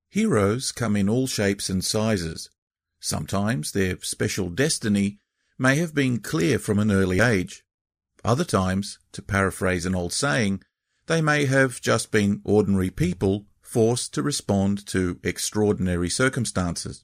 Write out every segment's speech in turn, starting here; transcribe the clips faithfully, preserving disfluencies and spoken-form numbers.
Heroes come in all shapes and sizes. Sometimes their special destiny may have been clear from an early age. Other times, to paraphrase an old saying, they may have just been ordinary people forced to respond to extraordinary circumstances.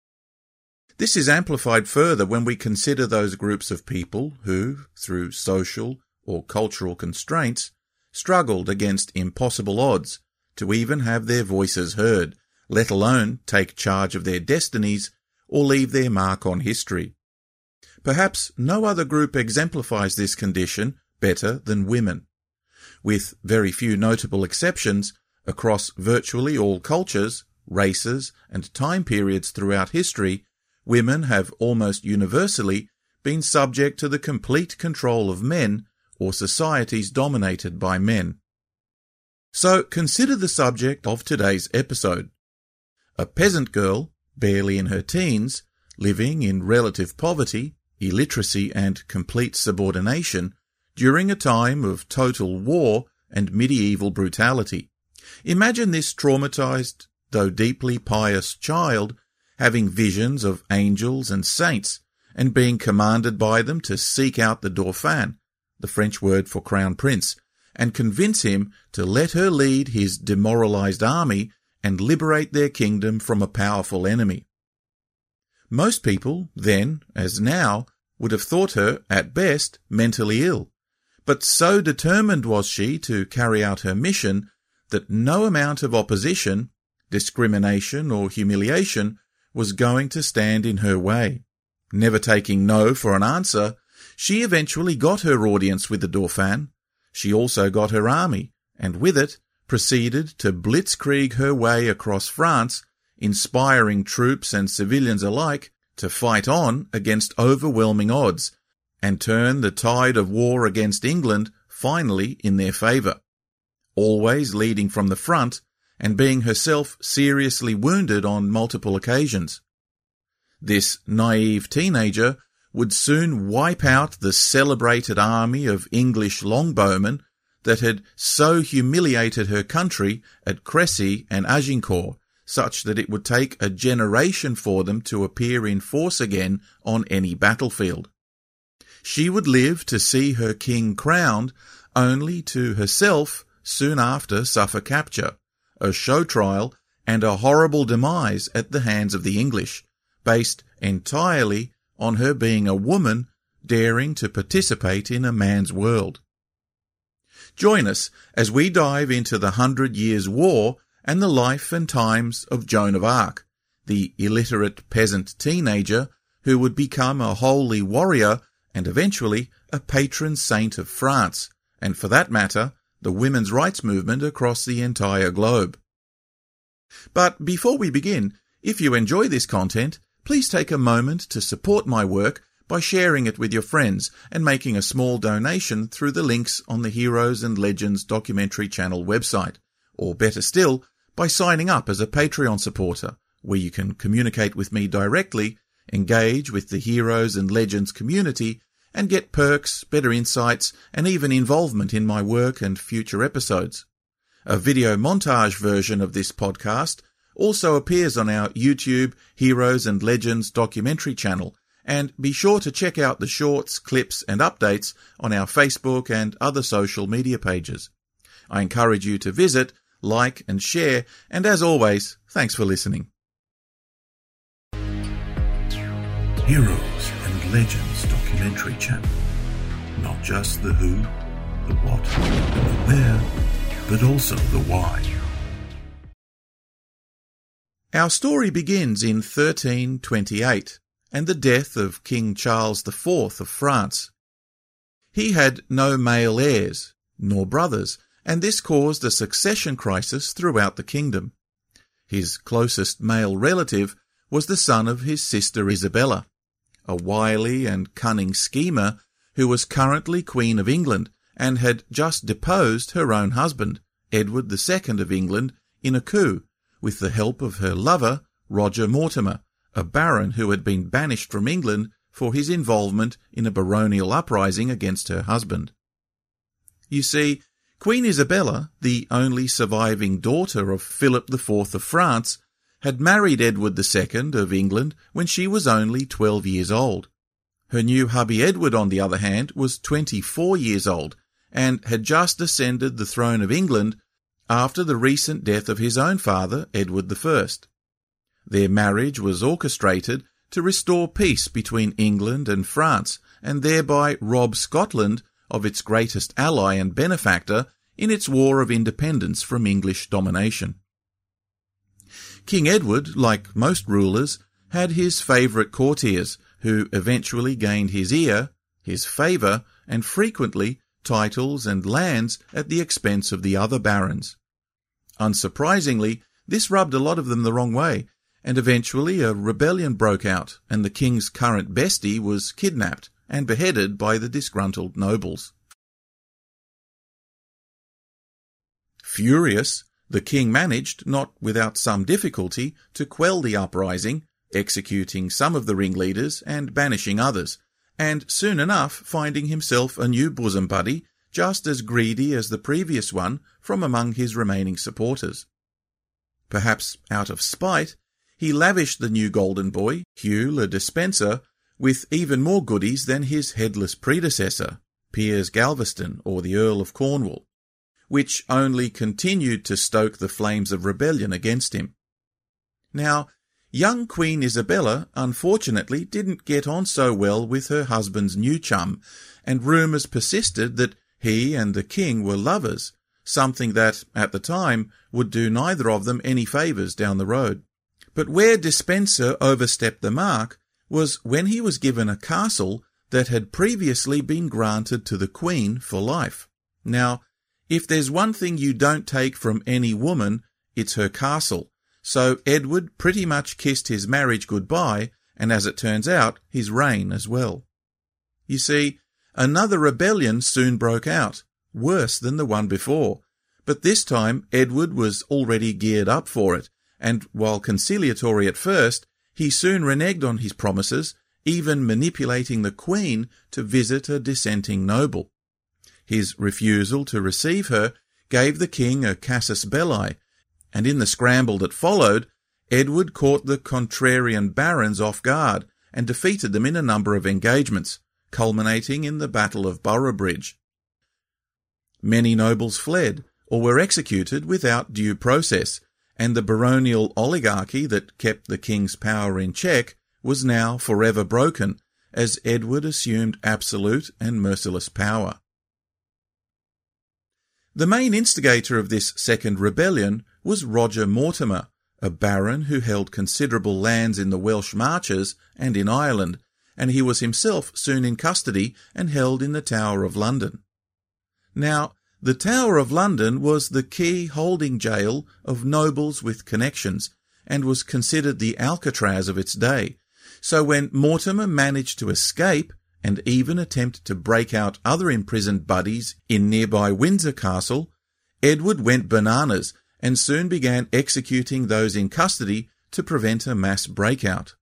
This is amplified further when we consider those groups of people who, through social or cultural constraints, struggled against impossible odds to even have their voices heard, let alone take charge of their destinies or leave their mark on history. Perhaps no other group exemplifies this condition better than women. With very few notable exceptions, across virtually all cultures, races, and time periods throughout history, women have almost universally been subject to the complete control of men or societies dominated by men. So consider the subject of today's episode. A peasant girl, barely in her teens, living in relative poverty, illiteracy, and complete subordination during a time of total war and medieval brutality. Imagine this traumatized, though deeply pious child having visions of angels and saints and being commanded by them to seek out the Dauphin, the French word for crown prince, and convince him to let her lead his demoralized army and liberate their kingdom from a powerful enemy. Most people, then as now, would have thought her, at best, mentally ill, but so determined was she to carry out her mission that no amount of opposition, discrimination, or humiliation was going to stand in her way. Never taking no for an answer, she eventually got her audience with the Dauphin. She also got her army, and with it proceeded to blitzkrieg her way across France, inspiring troops and civilians alike to fight on against overwhelming odds and turn the tide of war against England finally in their favour, always leading from the front and being herself seriously wounded on multiple occasions. This naive teenager would soon wipe out the celebrated army of English longbowmen that had so humiliated her country at Crécy and Agincourt, such that it would take a generation for them to appear in force again on any battlefield. She would live to see her king crowned, only to herself soon after suffer capture, a show trial, and a horrible demise at the hands of the English, based entirely on her being a woman daring to participate in a man's world. Join us as we dive into the Hundred Years' War and the life and times of Joan of Arc, the illiterate peasant teenager who would become a holy warrior and eventually a patron saint of France, and for that matter, the women's rights movement across the entire globe. But before we begin, if you enjoy this content, please take a moment to support my work by sharing it with your friends and making a small donation through the links on the Heroes and Legends documentary channel website, or better still, by signing up as a Patreon supporter, where you can communicate with me directly, engage with the Heroes and Legends community, and get perks, better insights, and even involvement in my work and future episodes. A video montage version of this podcast also appears on our YouTube Heroes and Legends documentary channel, and be sure to check out the shorts, clips, and updates on our Facebook and other social media pages. I encourage you to visit, like, and share, and as always, thanks for listening. Heroes and Legends documentary channel. Not just the who, the what, and the where, but also the why. Our story begins in thirteen twenty-eight, and the death of King Charles the Fourth of France. He had no male heirs, nor brothers, and this caused a succession crisis throughout the kingdom. His closest male relative was the son of his sister Isabella, a wily and cunning schemer who was currently Queen of England and had just deposed her own husband, Edward the Second of England, in a coup, with the help of her lover, Roger Mortimer, a baron who had been banished from England for his involvement in a baronial uprising against her husband. You see, Queen Isabella, the only surviving daughter of Philip the Fourth of France, had married Edward the Second of England when she was only twelve years old. Her new hubby Edward, on the other hand, was twenty-four years old and had just ascended the throne of England after the recent death of his own father, Edward the First. Their marriage was orchestrated to restore peace between England and France and thereby rob Scotland of its greatest ally and benefactor in its war of independence from English domination. King Edward, like most rulers, had his favourite courtiers who eventually gained his ear, his favour, and frequently titles and lands at the expense of the other barons. Unsurprisingly, this rubbed a lot of them the wrong way, and eventually a rebellion broke out and the king's current bestie was kidnapped and beheaded by the disgruntled nobles. Furious, the king managed, not without some difficulty, to quell the uprising, executing some of the ringleaders and banishing others, and soon enough finding himself a new bosom buddy, just as greedy as the previous one, from among his remaining supporters. Perhaps out of spite, he lavished the new golden boy, Hugh le Despencer, with even more goodies than his headless predecessor, Piers Galveston or the Earl of Cornwall, which only continued to stoke the flames of rebellion against him. Now, young Queen Isabella unfortunately didn't get on so well with her husband's new chum, and rumours persisted that he and the king were lovers, something that, at the time, would do neither of them any favours down the road. But where Despencer overstepped the mark was when he was given a castle that had previously been granted to the Queen for life. Now, if there's one thing you don't take from any woman, it's her castle. So Edward pretty much kissed his marriage goodbye, and as it turns out, his reign as well. You see, another rebellion soon broke out, worse than the one before, but this time Edward was already geared up for it, and while conciliatory at first, he soon reneged on his promises, even manipulating the Queen to visit a dissenting noble. His refusal to receive her gave the king a casus belli, and in the scramble that followed, Edward caught the contrarian barons off guard and defeated them in a number of engagements, culminating in the Battle of Boroughbridge. Many nobles fled or were executed without due process, and the baronial oligarchy that kept the king's power in check was now forever broken, as Edward assumed absolute and merciless power. The main instigator of this second rebellion was Roger Mortimer, a baron who held considerable lands in the Welsh Marches and in Ireland, and he was himself soon in custody and held in the Tower of London. Now, the Tower of London was the key holding jail of nobles with connections, and was considered the Alcatraz of its day. So when Mortimer managed to escape, and even attempt to break out other imprisoned buddies in nearby Windsor Castle, Edward went bananas and soon began executing those in custody to prevent a mass breakout.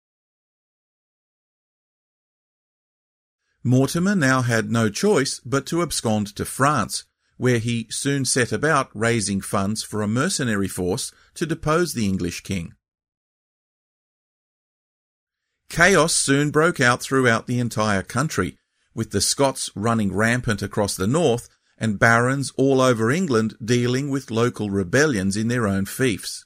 Mortimer now had no choice but to abscond to France, where he soon set about raising funds for a mercenary force to depose the English king. Chaos soon broke out throughout the entire country, with the Scots running rampant across the north and barons all over England dealing with local rebellions in their own fiefs.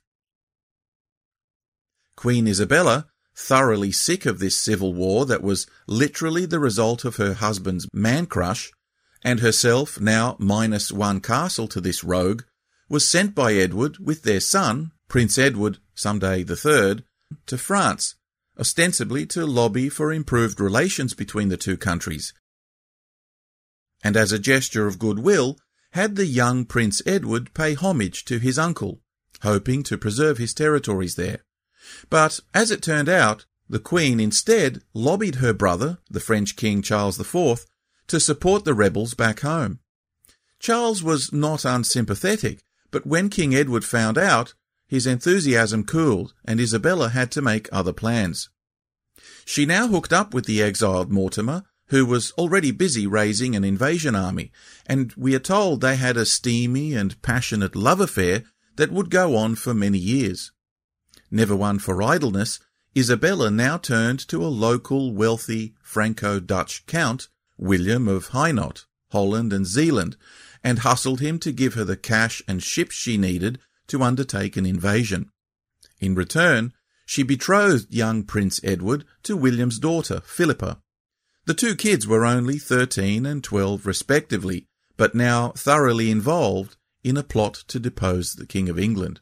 Queen Isabella, thoroughly sick of this civil war that was literally the result of her husband's man-crush, and herself now minus one castle to this rogue, was sent by Edward with their son, Prince Edward, someday the Third, to France, ostensibly to lobby for improved relations between the two countries, and as a gesture of goodwill, had the young Prince Edward pay homage to his uncle, hoping to preserve his territories there. But, as it turned out, the Queen instead lobbied her brother, the French King Charles the Fourth, to support the rebels back home. Charles was not unsympathetic, but when King Edward found out, his enthusiasm cooled, and Isabella had to make other plans. She now hooked up with the exiled Mortimer, who was already busy raising an invasion army, and we are told they had a steamy and passionate love affair that would go on for many years. never one for idleness, Isabella now turned to a local wealthy Franco-Dutch count, William of Hainaut, Holland and Zeeland, and hustled him to give her the cash and ships she needed to undertake an invasion. In return, she betrothed young Prince Edward to William's daughter, Philippa. The two kids were only thirteen and twelve respectively, but now thoroughly involved in a plot to depose the King of England.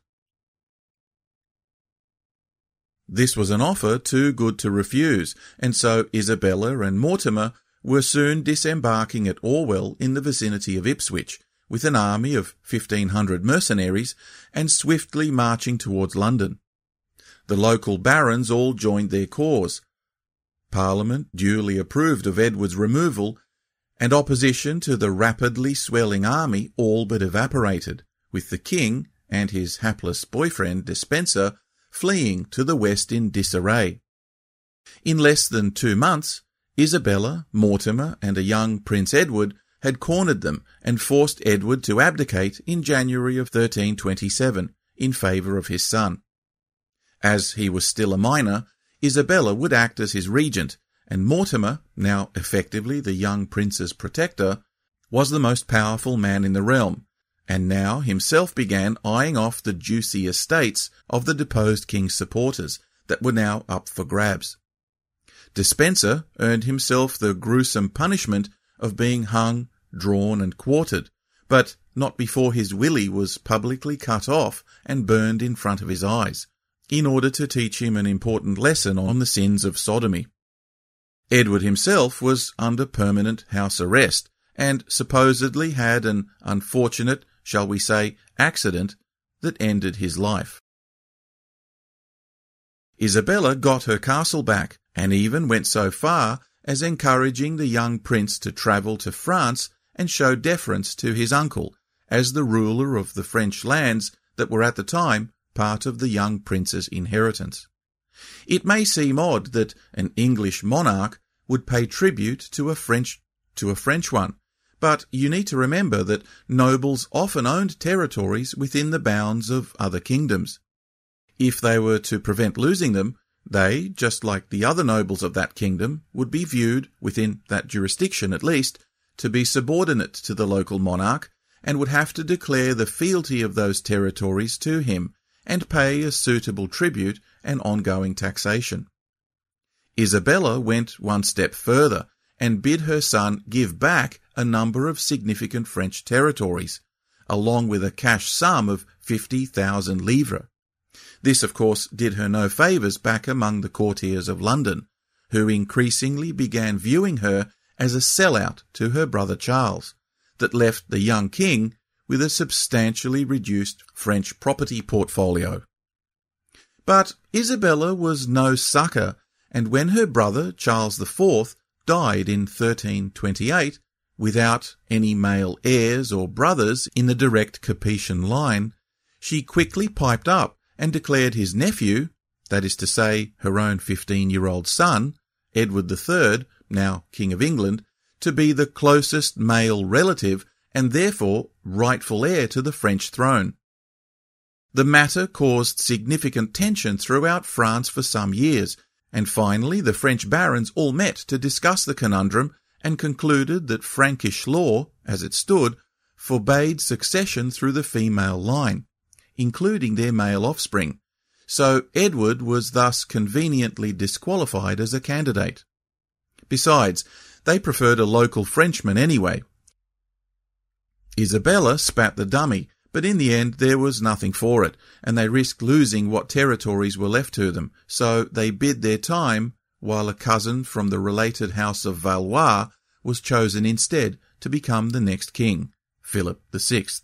This was an offer too good to refuse, and so Isabella and Mortimer were soon disembarking at Orwell in the vicinity of Ipswich, with an army of fifteen hundred mercenaries, and swiftly marching towards London. The local barons all joined their cause. Parliament duly approved of Edward's removal, and opposition to the rapidly swelling army all but evaporated, with the king and his hapless boyfriend Despenser fleeing to the west in disarray. In less than two months, Isabella, Mortimer, and a young Prince Edward had cornered them and forced Edward to abdicate in January of thirteen twenty-seven in favour of his son. As he was still a minor, Isabella would act as his regent, and Mortimer, now effectively the young prince's protector, was the most powerful man in the realm, and now himself began eyeing off the juicy estates of the deposed king's supporters that were now up for grabs. Despenser earned himself the gruesome punishment of being hung, drawn and quartered, but not before his willy was publicly cut off and burned in front of his eyes, in order to teach him an important lesson on the sins of sodomy. Edward himself was under permanent house arrest, and supposedly had an unfortunate, shall we say, accident that ended his life. Isabella got her castle back, and even went so far as encouraging the young prince to travel to France and show deference to his uncle, as the ruler of the French lands that were at the time part of the young prince's inheritance. It may seem odd that an English monarch would pay tribute to a French to a French one, but you need to remember that nobles often owned territories within the bounds of other kingdoms. If they were to prevent losing them, they, just like the other nobles of that kingdom, would be viewed, within that jurisdiction at least, to be subordinate to the local monarch, and would have to declare the fealty of those territories to him, and pay a suitable tribute and ongoing taxation. Isabella went one step further, and bid her son give back a number of significant French territories, along with a cash sum of fifty thousand livres. This, of course, did her no favours back among the courtiers of London, who increasingly began viewing her as a sellout to her brother Charles, that left the young king with a substantially reduced French property portfolio. But Isabella was no sucker, and when her brother Charles the Fourth died in thirteen twenty-eight, without any male heirs or brothers in the direct Capetian line, she quickly piped up and declared his nephew, that is to say, her own fifteen-year-old son, Edward the Third, now King of England, to be the closest male relative and therefore rightful heir to the French throne. The matter caused significant tension throughout France for some years, and finally the French barons all met to discuss the conundrum and concluded that Frankish law, as it stood, forbade succession through the female line, including their male offspring, so Edward was thus conveniently disqualified as a candidate. Besides, they preferred a local Frenchman anyway. Isabella spat the dummy, but in the end there was nothing for it, and they risked losing what territories were left to them, so they bid their time, while a cousin from the related house of Valois was chosen instead to become the next king, Philip the Sixth.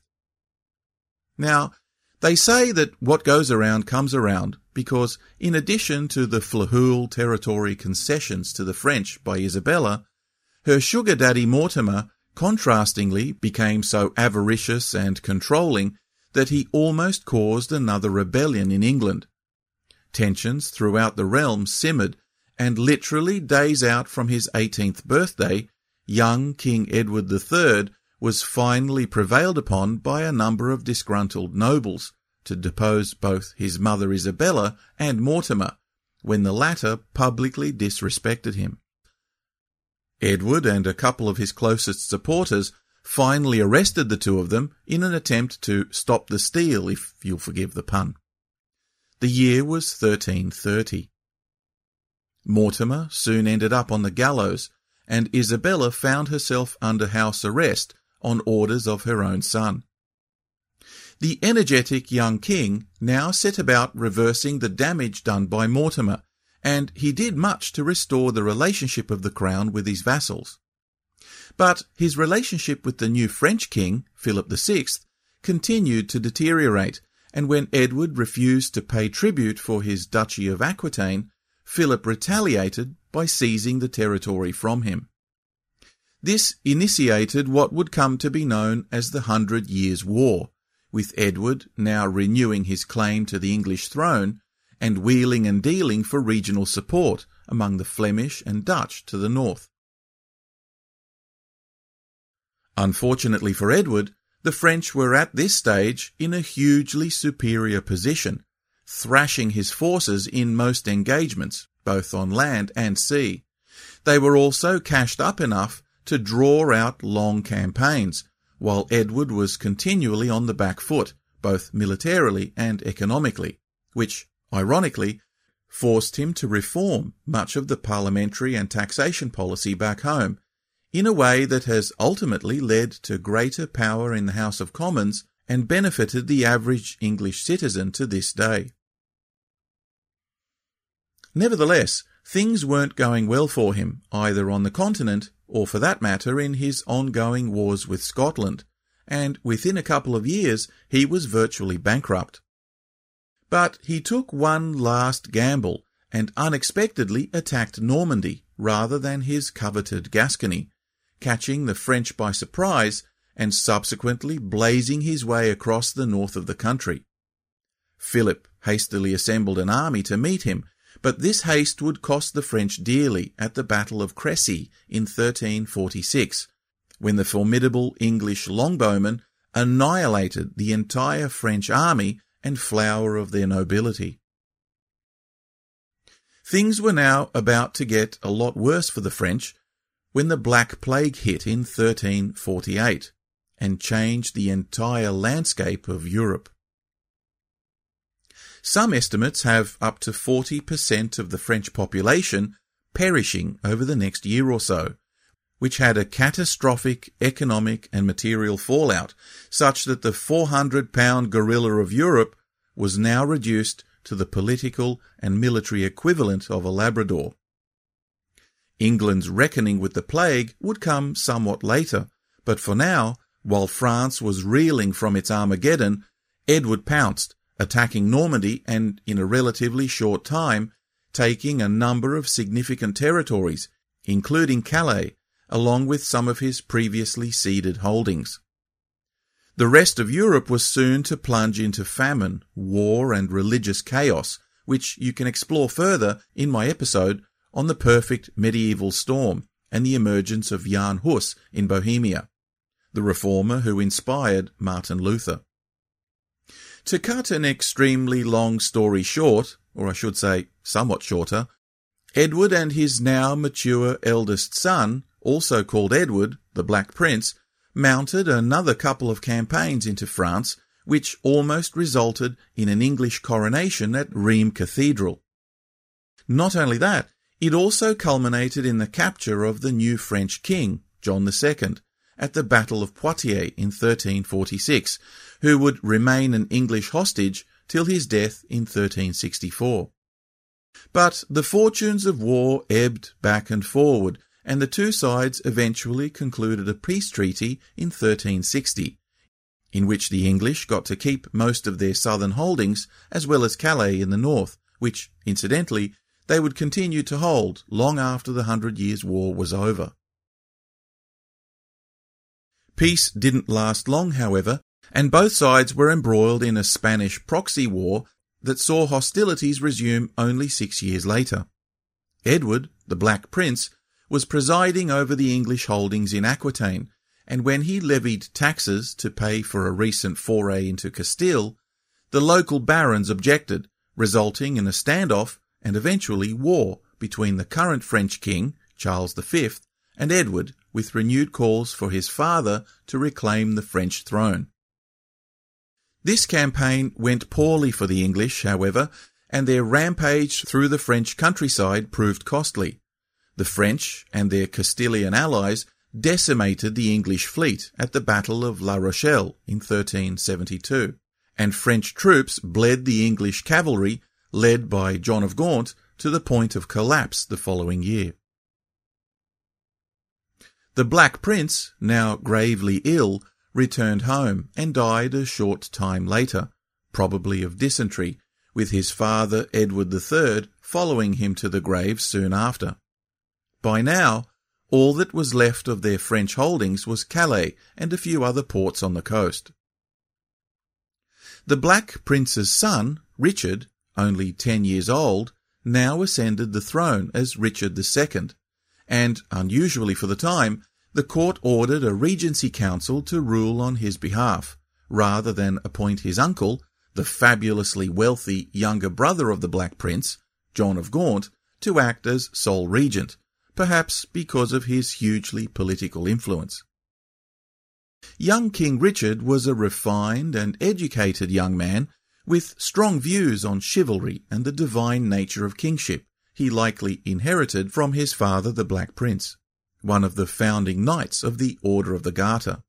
Now, they say that what goes around comes around, because in addition to the Flahool territory concessions to the French by Isabella, her sugar daddy Mortimer contrastingly became so avaricious and controlling that he almost caused another rebellion in England. Tensions throughout the realm simmered, and literally days out from his eighteenth birthday, young King Edward the Third was finally prevailed upon by a number of disgruntled nobles to depose both his mother Isabella and Mortimer, when the latter publicly disrespected him. Edward and a couple of his closest supporters finally arrested the two of them in an attempt to stop the steal, if you'll forgive the pun. The year was thirteen thirty. Mortimer soon ended up on the gallows, and Isabella found herself under house arrest on orders of her own son. The energetic young king now set about reversing the damage done by Mortimer, and he did much to restore the relationship of the crown with his vassals. But his relationship with the new French king, Philip the Sixth, continued to deteriorate, and when Edward refused to pay tribute for his Duchy of Aquitaine, Philip retaliated by seizing the territory from him. This initiated what would come to be known as the Hundred Years' War, with Edward now renewing his claim to the English throne and wheeling and dealing for regional support among the Flemish and Dutch to the north. Unfortunately for Edward, the French were at this stage in a hugely superior position, thrashing his forces in most engagements, both on land and sea. They were also cashed up enough to draw out long campaigns, while Edward was continually on the back foot, both militarily and economically, which, ironically, forced him to reform much of the parliamentary and taxation policy back home, in a way that has ultimately led to greater power in the House of Commons and benefited the average English citizen to this day. Nevertheless, things weren't going well for him, either on the continent or, for that matter, in his ongoing wars with Scotland, and within a couple of years he was virtually bankrupt. But he took one last gamble and unexpectedly attacked Normandy rather than his coveted Gascony, catching the French by surprise and subsequently blazing his way across the north of the country. Philip hastily assembled an army to meet him, but this haste would cost the French dearly at the Battle of Crécy in thirteen forty-six, when the formidable English longbowmen annihilated the entire French army and flower of their nobility. Things were now about to get a lot worse for the French when the Black Plague hit in thirteen forty-eight and changed the entire landscape of Europe. Some estimates have up to forty percent of the French population perishing over the next year or so, which had a catastrophic economic and material fallout, such that the four hundred pound gorilla of Europe was now reduced to the political and military equivalent of a Labrador. England's reckoning with the plague would come somewhat later, but for now, while France was reeling from its Armageddon, Edward pounced, attacking Normandy and, in a relatively short time, taking a number of significant territories, including Calais, along with some of his previously ceded holdings. The rest of Europe was soon to plunge into famine, war, and religious chaos, which you can explore further in my episode on the perfect medieval storm and the emergence of Jan Hus in Bohemia, the reformer who inspired Martin Luther. To cut an extremely long story short, or I should say somewhat shorter, Edward and his now mature eldest son, also called Edward, the Black Prince, mounted another couple of campaigns into France, which almost resulted in an English coronation at Rheims Cathedral. Not only that, it also culminated in the capture of the new French king, John the Second, at the Battle of Poitiers in thirteen forty-six, who would remain an English hostage till his death in thirteen sixty-four. But the fortunes of war ebbed back and forward, and the two sides eventually concluded a peace treaty in thirteen sixty, in which the English got to keep most of their southern holdings as well as Calais in the north, which, incidentally, they would continue to hold long after the Hundred Years' War was over. Peace didn't last long, however, and both sides were embroiled in a Spanish proxy war that saw hostilities resume only six years later. Edward, the Black Prince, was presiding over the English holdings in Aquitaine, and when he levied taxes to pay for a recent foray into Castile, the local barons objected, resulting in a standoff and eventually war between the current French king, Charles the Fifth, and Edward, with renewed calls for his father to reclaim the French throne. This campaign went poorly for the English, however, and their rampage through the French countryside proved costly. The French and their Castilian allies decimated the English fleet at the Battle of La Rochelle in thirteen seventy-two, and French troops bled the English cavalry, led by John of Gaunt, to the point of collapse the following year. The Black Prince, now gravely ill, returned home and died a short time later, probably of dysentery, with his father Edward the Third following him to the grave soon after. By now, all that was left of their French holdings was Calais and a few other ports on the coast. The Black Prince's son, Richard, only ten years old, now ascended the throne as Richard the Second, and, unusually for the time, the court ordered a regency council to rule on his behalf, rather than appoint his uncle, the fabulously wealthy younger brother of the Black Prince, John of Gaunt, to act as sole regent, perhaps because of his hugely political influence. Young King Richard was a refined and educated young man with strong views on chivalry and the divine nature of kingship he likely inherited from his father the Black Prince, one of the founding knights of the Order of the Garter.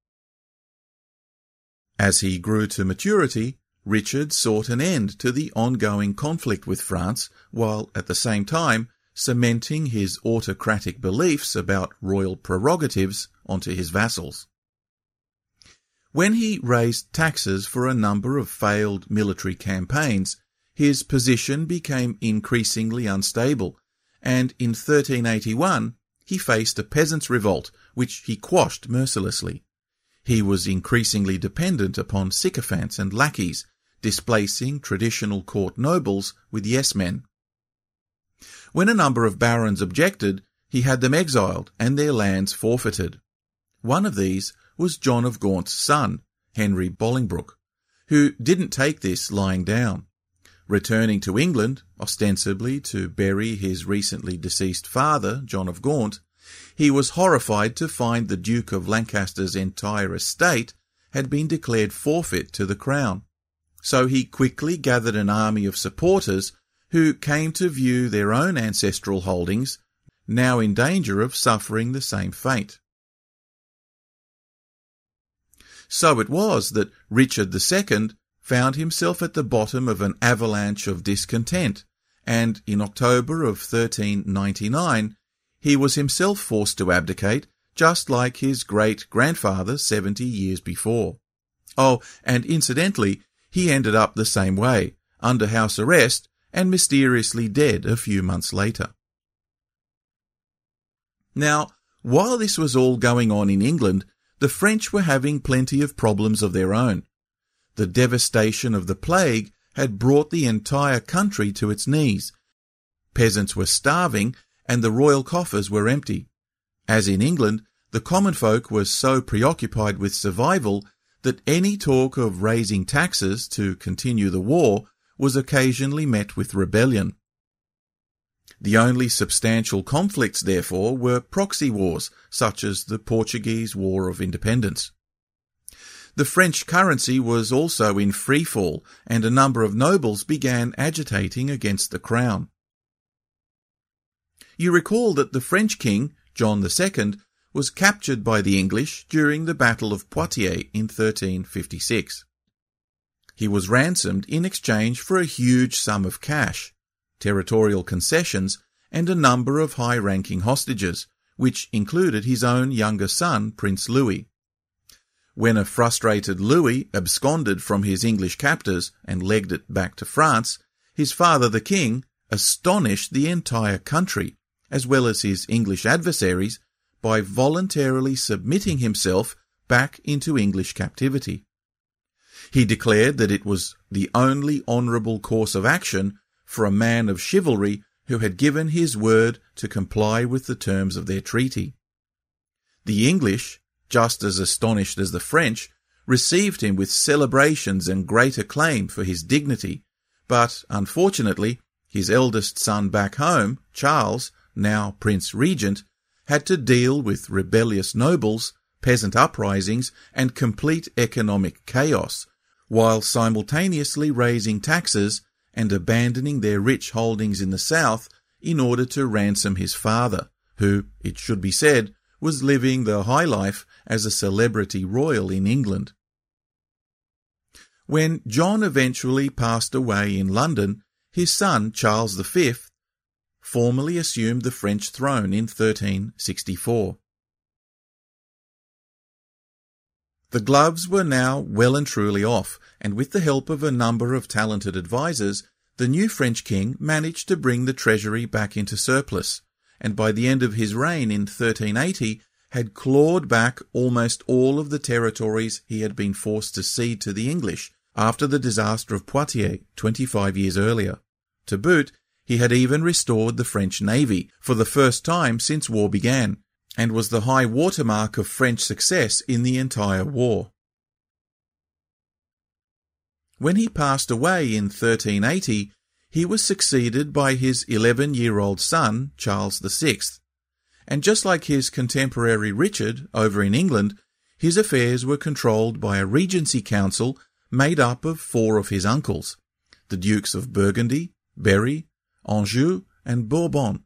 As he grew to maturity, Richard sought an end to the ongoing conflict with France, while at the same time cementing his autocratic beliefs about royal prerogatives onto his vassals. When he raised taxes for a number of failed military campaigns, his position became increasingly unstable, and in thirteen eighty-one he faced a peasants' revolt, which he quashed mercilessly. He was increasingly dependent upon sycophants and lackeys, displacing traditional court nobles with yes-men. When a number of barons objected, he had them exiled and their lands forfeited. One of these was John of Gaunt's son, Henry Bolingbroke, who didn't take this lying down. Returning to England, ostensibly to bury his recently deceased father, John of Gaunt, he was horrified to find the Duke of Lancaster's entire estate had been declared forfeit to the crown. So he quickly gathered an army of supporters who came to view their own ancestral holdings, now in danger of suffering the same fate. So it was that Richard the Second found himself at the bottom of an avalanche of discontent, and in October of thirteen ninety-nine he was himself forced to abdicate, just like his great-grandfather seventy years before. Oh, and incidentally, he ended up the same way, under house arrest and mysteriously dead a few months later. Now, while this was all going on in England, the French were having plenty of problems of their own. The devastation of the plague had brought the entire country to its knees. Peasants were starving and the royal coffers were empty. As in England, the common folk were so preoccupied with survival that any talk of raising taxes to continue the war was occasionally met with rebellion. The only substantial conflicts, therefore, were proxy wars, such as the Portuguese War of Independence. The French currency was also in freefall, and a number of nobles began agitating against the crown. You recall that the French king, John the Second, was captured by the English during the Battle of Poitiers in thirteen fifty-six. He was ransomed in exchange for a huge sum of cash, territorial concessions, and a number of high-ranking hostages, which included his own younger son, Prince Louis. When a frustrated Louis absconded from his English captors and legged it back to France, his father the king astonished the entire country, as well as his English adversaries, by voluntarily submitting himself back into English captivity. He declared that it was the only honourable course of action for a man of chivalry who had given his word to comply with the terms of their treaty. The English, just as astonished as the French, received him with celebrations and great acclaim for his dignity, but unfortunately, his eldest son back home, Charles, now Prince Regent, had to deal with rebellious nobles, peasant uprisings, and complete economic chaos, while simultaneously raising taxes and abandoning their rich holdings in the south in order to ransom his father, who, it should be said, was living the high life as a celebrity royal in England. When John eventually passed away in London, his son Charles the Fifth formally assumed the French throne in thirteen sixty-four. The gloves were now well and truly off, and with the help of a number of talented advisers, the new French king managed to bring the treasury back into surplus, and by the end of his reign in thirteen eighty had clawed back almost all of the territories he had been forced to cede to the English after the disaster of Poitiers twenty-five years earlier. To boot, he had even restored the French navy for the first time since war began, and was the high watermark of French success in the entire war. When he passed away in thirteen eighty, he was succeeded by his eleven-year-old son, Charles the Sixth, and just like his contemporary Richard over in England, his affairs were controlled by a regency council made up of four of his uncles, the Dukes of Burgundy, Berry, Anjou, and Bourbon.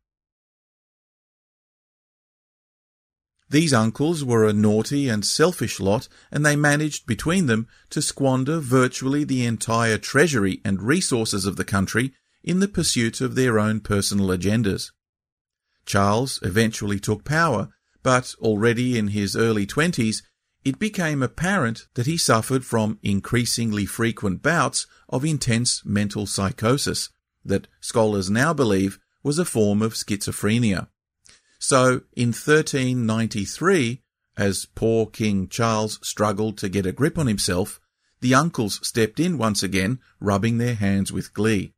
These uncles were a naughty and selfish lot, and they managed between them to squander virtually the entire treasury and resources of the country in the pursuit of their own personal agendas. Charles eventually took power, but already in his early twenties, it became apparent that he suffered from increasingly frequent bouts of intense mental psychosis that scholars now believe was a form of schizophrenia. So, in thirteen ninety-three, as poor King Charles struggled to get a grip on himself, the uncles stepped in once again, rubbing their hands with glee.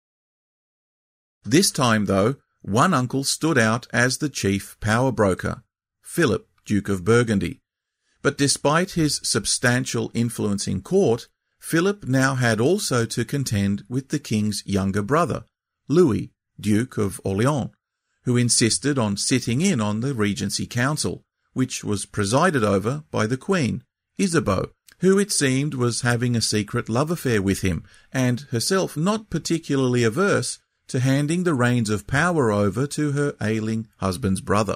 This time, though, one uncle stood out as the chief power broker, Philip, Duke of Burgundy. But despite his substantial influence in court, Philip now had also to contend with the king's younger brother, Louis, Duke of Orléans, who insisted on sitting in on the Regency Council, which was presided over by the Queen, Isabeau, who it seemed was having a secret love affair with him, and herself not particularly averse to handing the reins of power over to her ailing husband's brother.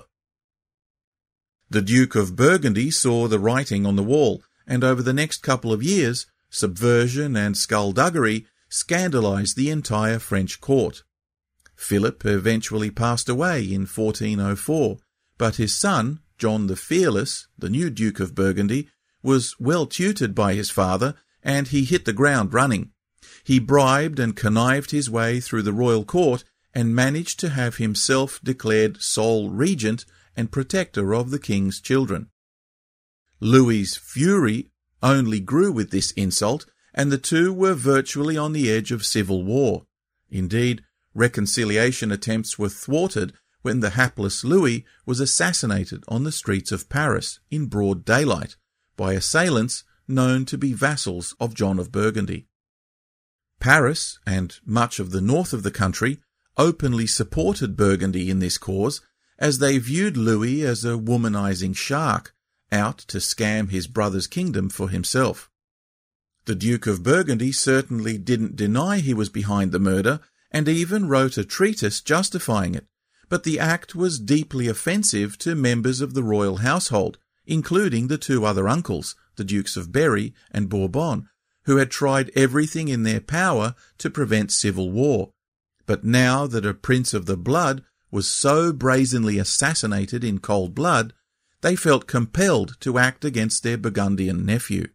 The Duke of Burgundy saw the writing on the wall, and over the next couple of years, subversion and skullduggery scandalized the entire French court. Philip eventually passed away in fourteen oh four, but his son, John the Fearless, the new Duke of Burgundy, was well tutored by his father, and he hit the ground running. He bribed and connived his way through the royal court and managed to have himself declared sole regent and protector of the king's children. Louis's fury only grew with this insult, and the two were virtually on the edge of civil war. Indeed, reconciliation attempts were thwarted when the hapless Louis was assassinated on the streets of Paris in broad daylight by assailants known to be vassals of John of Burgundy. Paris, and much of the north of the country, openly supported Burgundy in this cause, as they viewed Louis as a womanizing shark, out to scam his brother's kingdom for himself. The Duke of Burgundy certainly didn't deny he was behind the murder, and even wrote a treatise justifying it, but the act was deeply offensive to members of the royal household, including the two other uncles, the Dukes of Berry and Bourbon, who had tried everything in their power to prevent civil war. But now that a prince of the blood was so brazenly assassinated in cold blood, they felt compelled to act against their Burgundian nephew.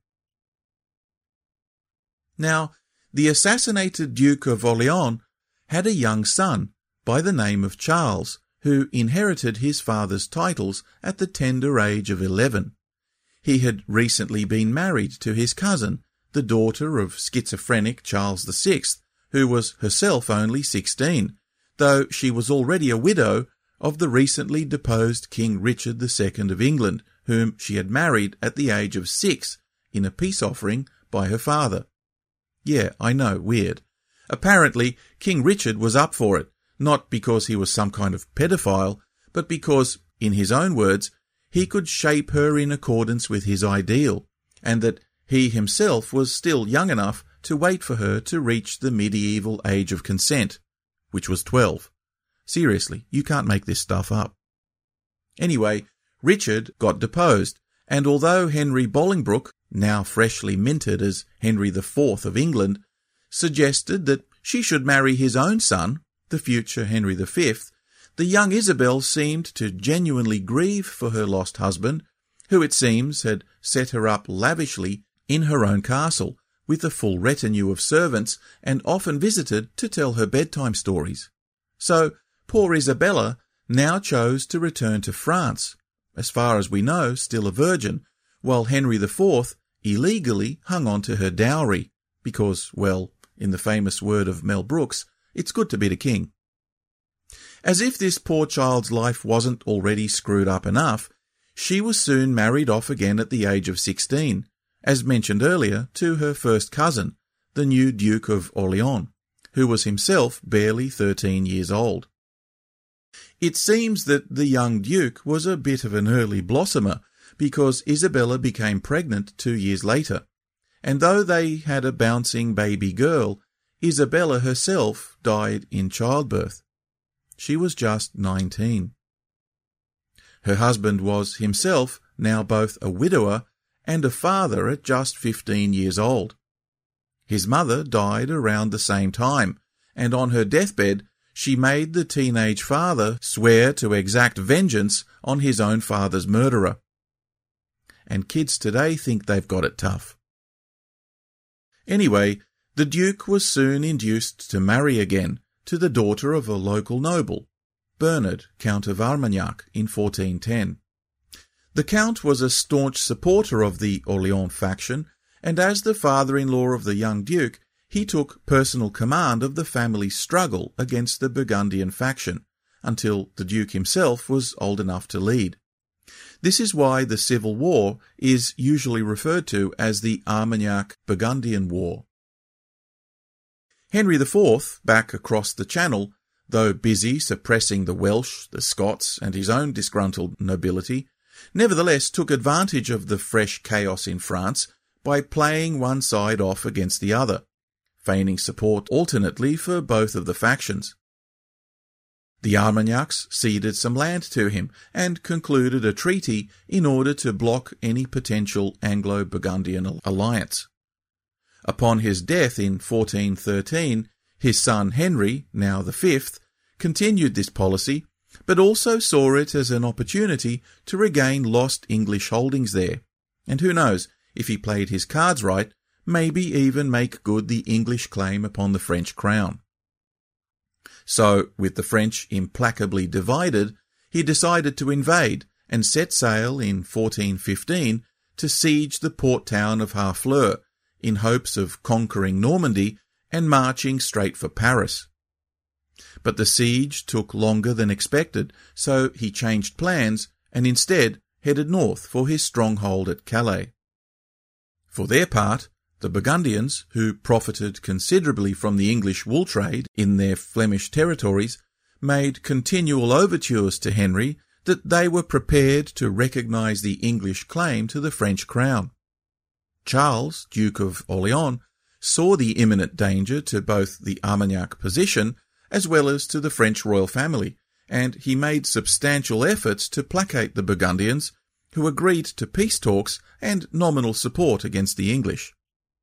Now, the assassinated Duke of Orléans had a young son by the name of Charles, who inherited his father's titles at the tender age of eleven. He had recently been married to his cousin, the daughter of schizophrenic Charles the Sixth, who was herself only sixteen, though she was already a widow of the recently deposed King Richard the Second of England, whom she had married at the age of six in a peace offering by her father. Yeah, I know, weird. Apparently, King Richard was up for it, not because he was some kind of pedophile, but because, in his own words, he could shape her in accordance with his ideal, and that he himself was still young enough to wait for her to reach the medieval age of consent, which was twelve. Seriously, you can't make this stuff up. Anyway, Richard got deposed, and although Henry Bolingbroke, now freshly minted as Henry the Fourth of England, suggested that she should marry his own son, the future Henry the Fifth, the young Isabel seemed to genuinely grieve for her lost husband, who it seems had set her up lavishly in her own castle, with a full retinue of servants, and often visited to tell her bedtime stories. So poor Isabella now chose to return to France, as far as we know still a virgin, while Henry the Fourth illegally hung on to her dowry, because, well, in the famous word of Mel Brooks, it's good to be the king. As if this poor child's life wasn't already screwed up enough, she was soon married off again at the age of sixteen, as mentioned earlier, to her first cousin, the new Duke of Orleans, who was himself barely thirteen years old. It seems that the young Duke was a bit of an early blossomer, because Isabella became pregnant two years later, and though they had a bouncing baby girl, Isabella herself died in childbirth. She was just nineteen. Her husband was himself now both a widower and a father at just fifteen years old. His mother died around the same time, and on her deathbed she made the teenage father swear to exact vengeance on his own father's murderer. And kids today think they've got it tough. Anyway, the Duke was soon induced to marry again to the daughter of a local noble, Bernard, Count of Armagnac, in fourteen ten. The Count was a staunch supporter of the Orleans faction, and as the father-in-law of the young Duke, he took personal command of the family's struggle against the Burgundian faction, until the Duke himself was old enough to lead. This is why the Civil War is usually referred to as the Armagnac-Burgundian War. Henry the Fourth, back across the Channel, though busy suppressing the Welsh, the Scots, and his own disgruntled nobility, nevertheless took advantage of the fresh chaos in France by playing one side off against the other, feigning support alternately for both of the factions. The Armagnacs ceded some land to him and concluded a treaty in order to block any potential Anglo-Burgundian alliance. Upon his death in fourteen thirteen, his son Henry, now the Fifth, continued this policy, but also saw it as an opportunity to regain lost English holdings there, and who knows, if he played his cards right, maybe even make good the English claim upon the French crown. So, with the French implacably divided, he decided to invade and set sail in fourteen fifteen to siege the port town of Harfleur, in hopes of conquering Normandy and marching straight for Paris. But the siege took longer than expected, so he changed plans and instead headed north for his stronghold at Calais. For their part, the Burgundians, who profited considerably from the English wool trade in their Flemish territories, made continual overtures to Henry that they were prepared to recognise the English claim to the French crown. Charles, Duke of Orleans, saw the imminent danger to both the Armagnac position as well as to the French royal family, and he made substantial efforts to placate the Burgundians, who agreed to peace talks and nominal support against the English.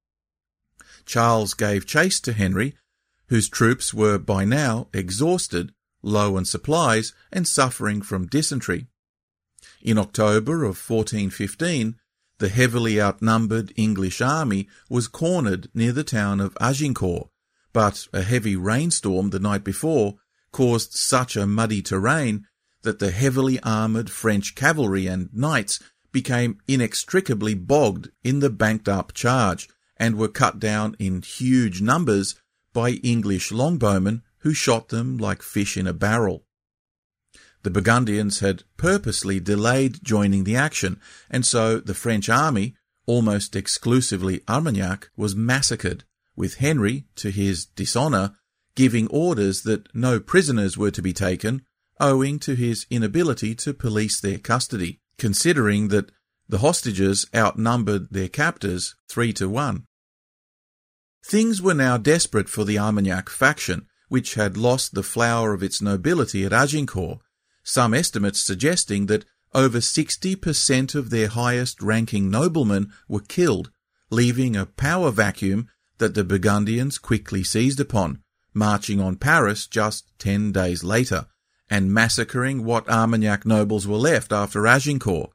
Charles gave chase to Henry, whose troops were by now exhausted, low on supplies, and suffering from dysentery. In October of fourteen fifteen, the heavily outnumbered English army was cornered near the town of Agincourt, but a heavy rainstorm the night before caused such a muddy terrain that the heavily armoured French cavalry and knights became inextricably bogged in the banked-up charge and were cut down in huge numbers by English longbowmen who shot them like fish in a barrel. The Burgundians had purposely delayed joining the action, and so the French army, almost exclusively Armagnac, was massacred, with Henry, to his dishonour, giving orders that no prisoners were to be taken, owing to his inability to police their custody, considering that the hostages outnumbered their captors three to one. Things were now desperate for the Armagnac faction, which had lost the flower of its nobility at Agincourt, some estimates suggesting that over sixty percent of their highest-ranking noblemen were killed, leaving a power vacuum that the Burgundians quickly seized upon, marching on Paris just ten days later, and massacring what Armagnac nobles were left after Agincourt.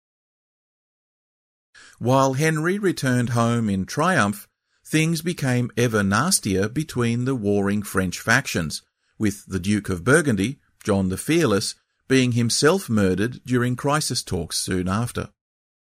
While Henry returned home in triumph, things became ever nastier between the warring French factions, with the Duke of Burgundy, John the Fearless, being himself murdered during crisis talks soon after.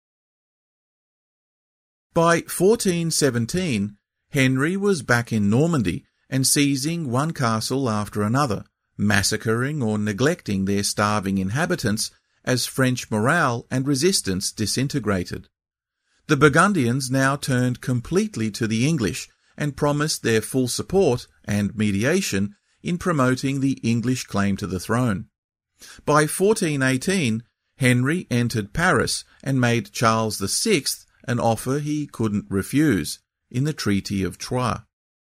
By fourteen seventeen, Henry was back in Normandy and seizing one castle after another, massacring or neglecting their starving inhabitants as French morale and resistance disintegrated. The Burgundians now turned completely to the English and promised their full support and mediation in promoting the English claim to the throne. By fourteen eighteen, Henry entered Paris and made Charles the Sixth an offer he couldn't refuse in the Treaty of Troyes.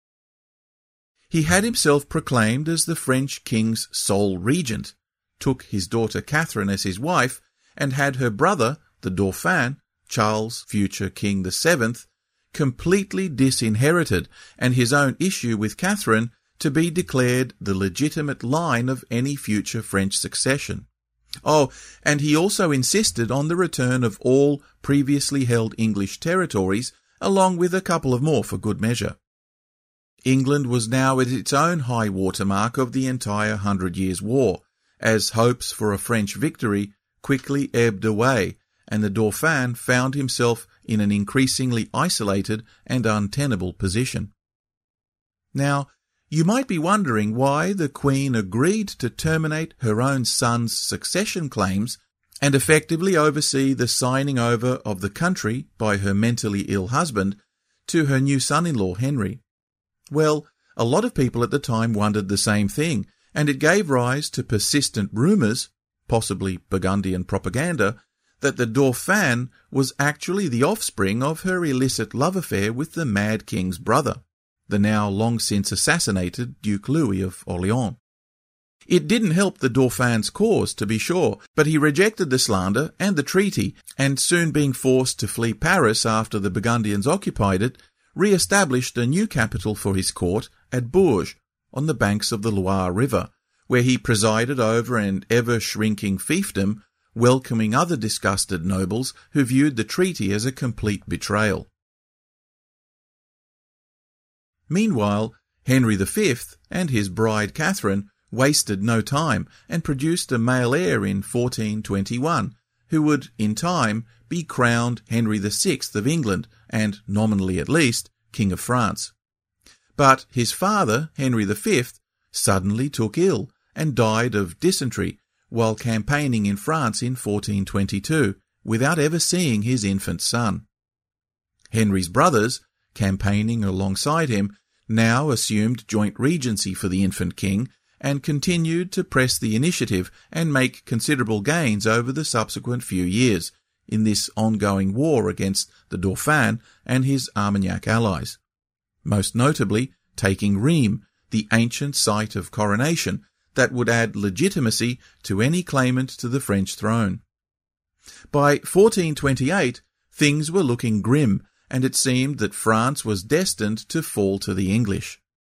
He had himself proclaimed as the French king's sole regent, took his daughter Catherine as his wife, and had her brother, the Dauphin, Charles, future King the Seventh, completely disinherited, and his own issue with Catherine to be declared the legitimate line of any future French succession. Oh, and he also insisted on the return of all previously held English territories, along with a couple of more for good measure. England was now at its own high water mark of the entire Hundred Years' War, as hopes for a French victory quickly ebbed away, and the Dauphin found himself in an increasingly isolated and untenable position. Now, you might be wondering why the Queen agreed to terminate her own son's succession claims and effectively oversee the signing over of the country by her mentally ill husband to her new son-in-law Henry. Well, a lot of people at the time wondered the same thing, and it gave rise to persistent rumours, possibly Burgundian propaganda, that the Dauphin was actually the offspring of her illicit love affair with the Mad King's brother, the now long since assassinated Duke Louis of Orléans. It didn't help the Dauphin's cause, to be sure, but he rejected the slander and the treaty, and soon being forced to flee Paris after the Burgundians occupied it, re-established a new capital for his court at Bourges, on the banks of the Loire River, where he presided over an ever-shrinking fiefdom, welcoming other disgusted nobles who viewed the treaty as a complete betrayal. Meanwhile, Henry the Fifth and his bride Catherine wasted no time and produced a male heir in fourteen twenty-one, who would, in time, be crowned Henry the Sixth of England and, nominally at least, King of France. But his father, Henry the Fifth, suddenly took ill and died of dysentery while campaigning in France in fourteen twenty-two, without ever seeing his infant son. Henry's brothers, campaigning alongside him, now assumed joint regency for the infant king and continued to press the initiative and make considerable gains over the subsequent few years in this ongoing war against the Dauphin and his Armagnac allies, most notably taking Rheims, the ancient site of coronation that would add legitimacy to any claimant to the French throne. By fourteen twenty-eight, things were looking grim, and it seemed that France was destined to fall to the English.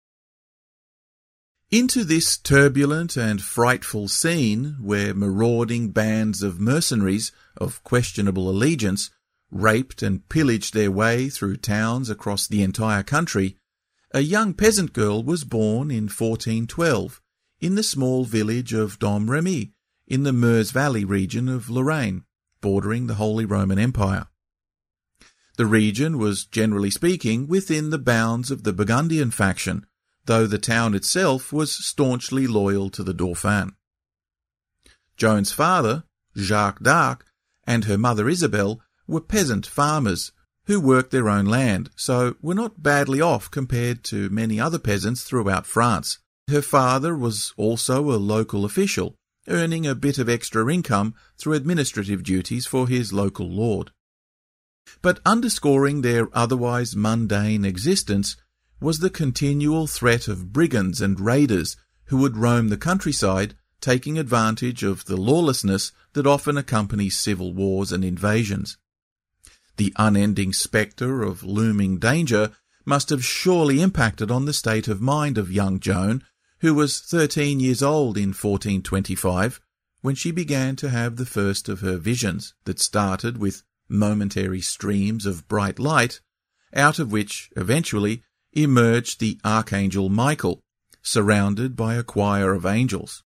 Into this turbulent and frightful scene, where marauding bands of mercenaries of questionable allegiance raped and pillaged their way through towns across the entire country, a young peasant girl was born in fourteen twelve in the small village of Domremy in the Meuse Valley region of Lorraine, bordering the Holy Roman Empire. The region was, generally speaking, within the bounds of the Burgundian faction, though the town itself was staunchly loyal to the Dauphin. Joan's father, Jacques d'Arc, and her mother Isabel were peasant farmers, who worked their own land, so were not badly off compared to many other peasants throughout France. Her father was also a local official, earning a bit of extra income through administrative duties for his local lord. But underscoring their otherwise mundane existence was the continual threat of brigands and raiders who would roam the countryside, taking advantage of the lawlessness that often accompanies civil wars and invasions. The unending spectre of looming danger must have surely impacted on the state of mind of young Joan, who was thirteen years old in fourteen twenty-five, when she began to have the first of her visions that started with momentary streams of bright light, out of which eventually emerged the Archangel Michael, surrounded by a choir of angels.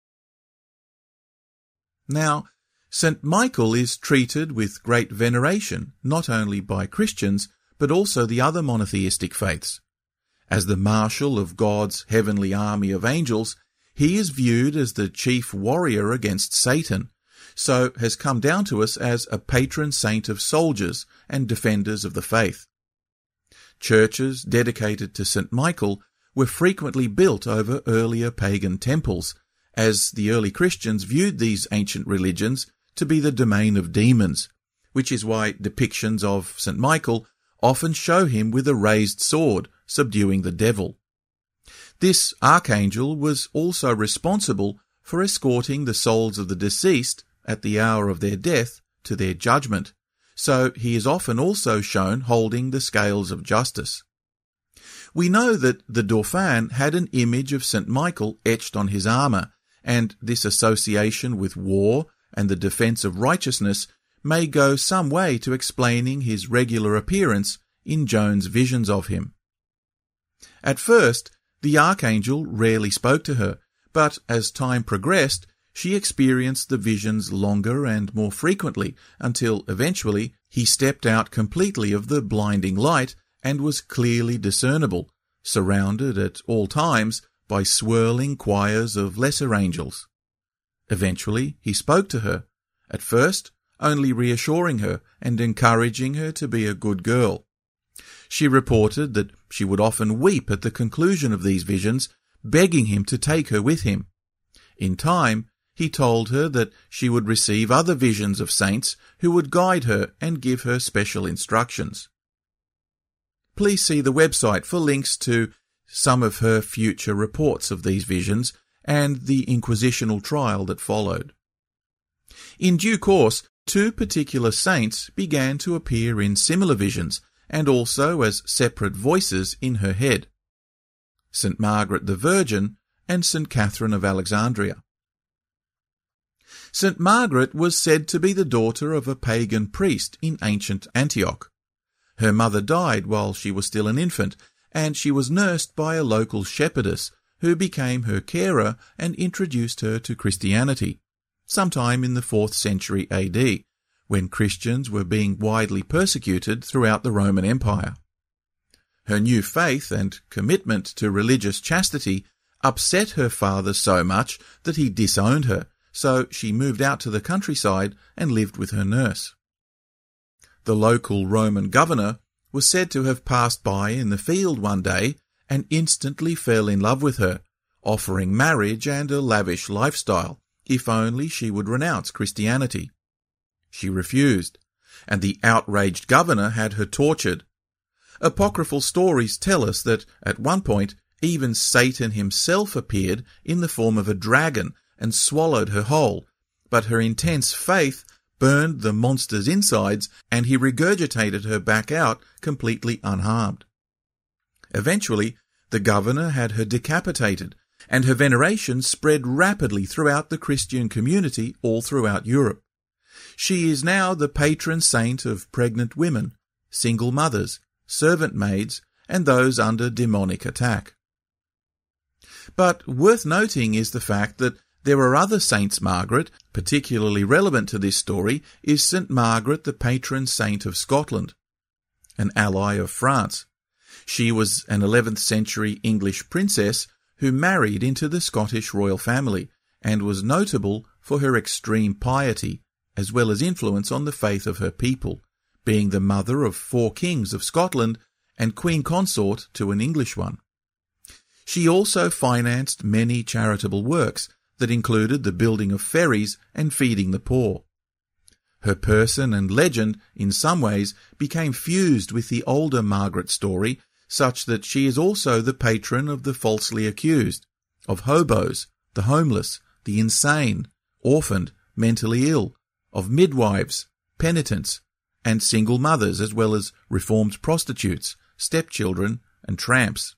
Now, Saint Michael is treated with great veneration not only by Christians but also the other monotheistic faiths. As the marshal of God's heavenly army of angels, he is viewed as the chief warrior against Satan, so has come down to us as a patron saint of soldiers and defenders of the faith. Churches dedicated to Saint Michael were frequently built over earlier pagan temples, as the early Christians viewed these ancient religions to be the domain of demons, which is why depictions of Saint Michael often show him with a raised sword, subduing the devil. This archangel was also responsible for escorting the souls of the deceased at the hour of their death to their judgment, so he is often also shown holding the scales of justice. We know that the Dauphin had an image of Saint Michael etched on his armour, and this association with war and the defence of righteousness may go some way to explaining his regular appearance in Joan's visions of him. At first, the archangel rarely spoke to her, but as time progressed, she experienced the visions longer and more frequently, until eventually he stepped out completely of the blinding light and was clearly discernible, surrounded at all times by swirling choirs of lesser angels. Eventually he spoke to her, at first only reassuring her and encouraging her to be a good girl. She reported that she would often weep at the conclusion of these visions, begging him to take her with him. In time, he told her that she would receive other visions of saints who would guide her and give her special instructions. Please see the website for links to some of her future reports of these visions and the inquisitional trial that followed. In due course, two particular saints began to appear in similar visions and also as separate voices in her head: Saint Margaret the Virgin and Saint Catherine of Alexandria. Saint Margaret was said to be the daughter of a pagan priest in ancient Antioch. Her mother died while she was still an infant, and she was nursed by a local shepherdess who became her carer and introduced her to Christianity, sometime in the fourth century A D, when Christians were being widely persecuted throughout the Roman Empire. Her new faith and commitment to religious chastity upset her father so much that he disowned her, so she moved out to the countryside and lived with her nurse. The local Roman governor was said to have passed by in the field one day and instantly fell in love with her, offering marriage and a lavish lifestyle, if only she would renounce Christianity. She refused, and the outraged governor had her tortured. Apocryphal stories tell us that, at one point, even Satan himself appeared in the form of a dragon and swallowed her whole, but her intense faith burned the monster's insides and he regurgitated her back out completely unharmed. Eventually, the governor had her decapitated, and her veneration spread rapidly throughout the Christian community all throughout Europe. She is now the patron saint of pregnant women, single mothers, servant maids, and those under demonic attack. But worth noting is the fact that there are other Saints Margaret. Particularly relevant to this story is Saint Margaret, the patron saint of Scotland, an ally of France. She was an eleventh century English princess who married into the Scottish royal family and was notable for her extreme piety as well as influence on the faith of her people, being the mother of four kings of Scotland and queen consort to an English one. She also financed many charitable works that included the building of ferries and feeding the poor. Her person and legend, in some ways, became fused with the older Margaret story, such that she is also the patron of the falsely accused, of hobos, the homeless, the insane, orphaned, mentally ill, of midwives, penitents, and single mothers, as well as reformed prostitutes, stepchildren, and tramps.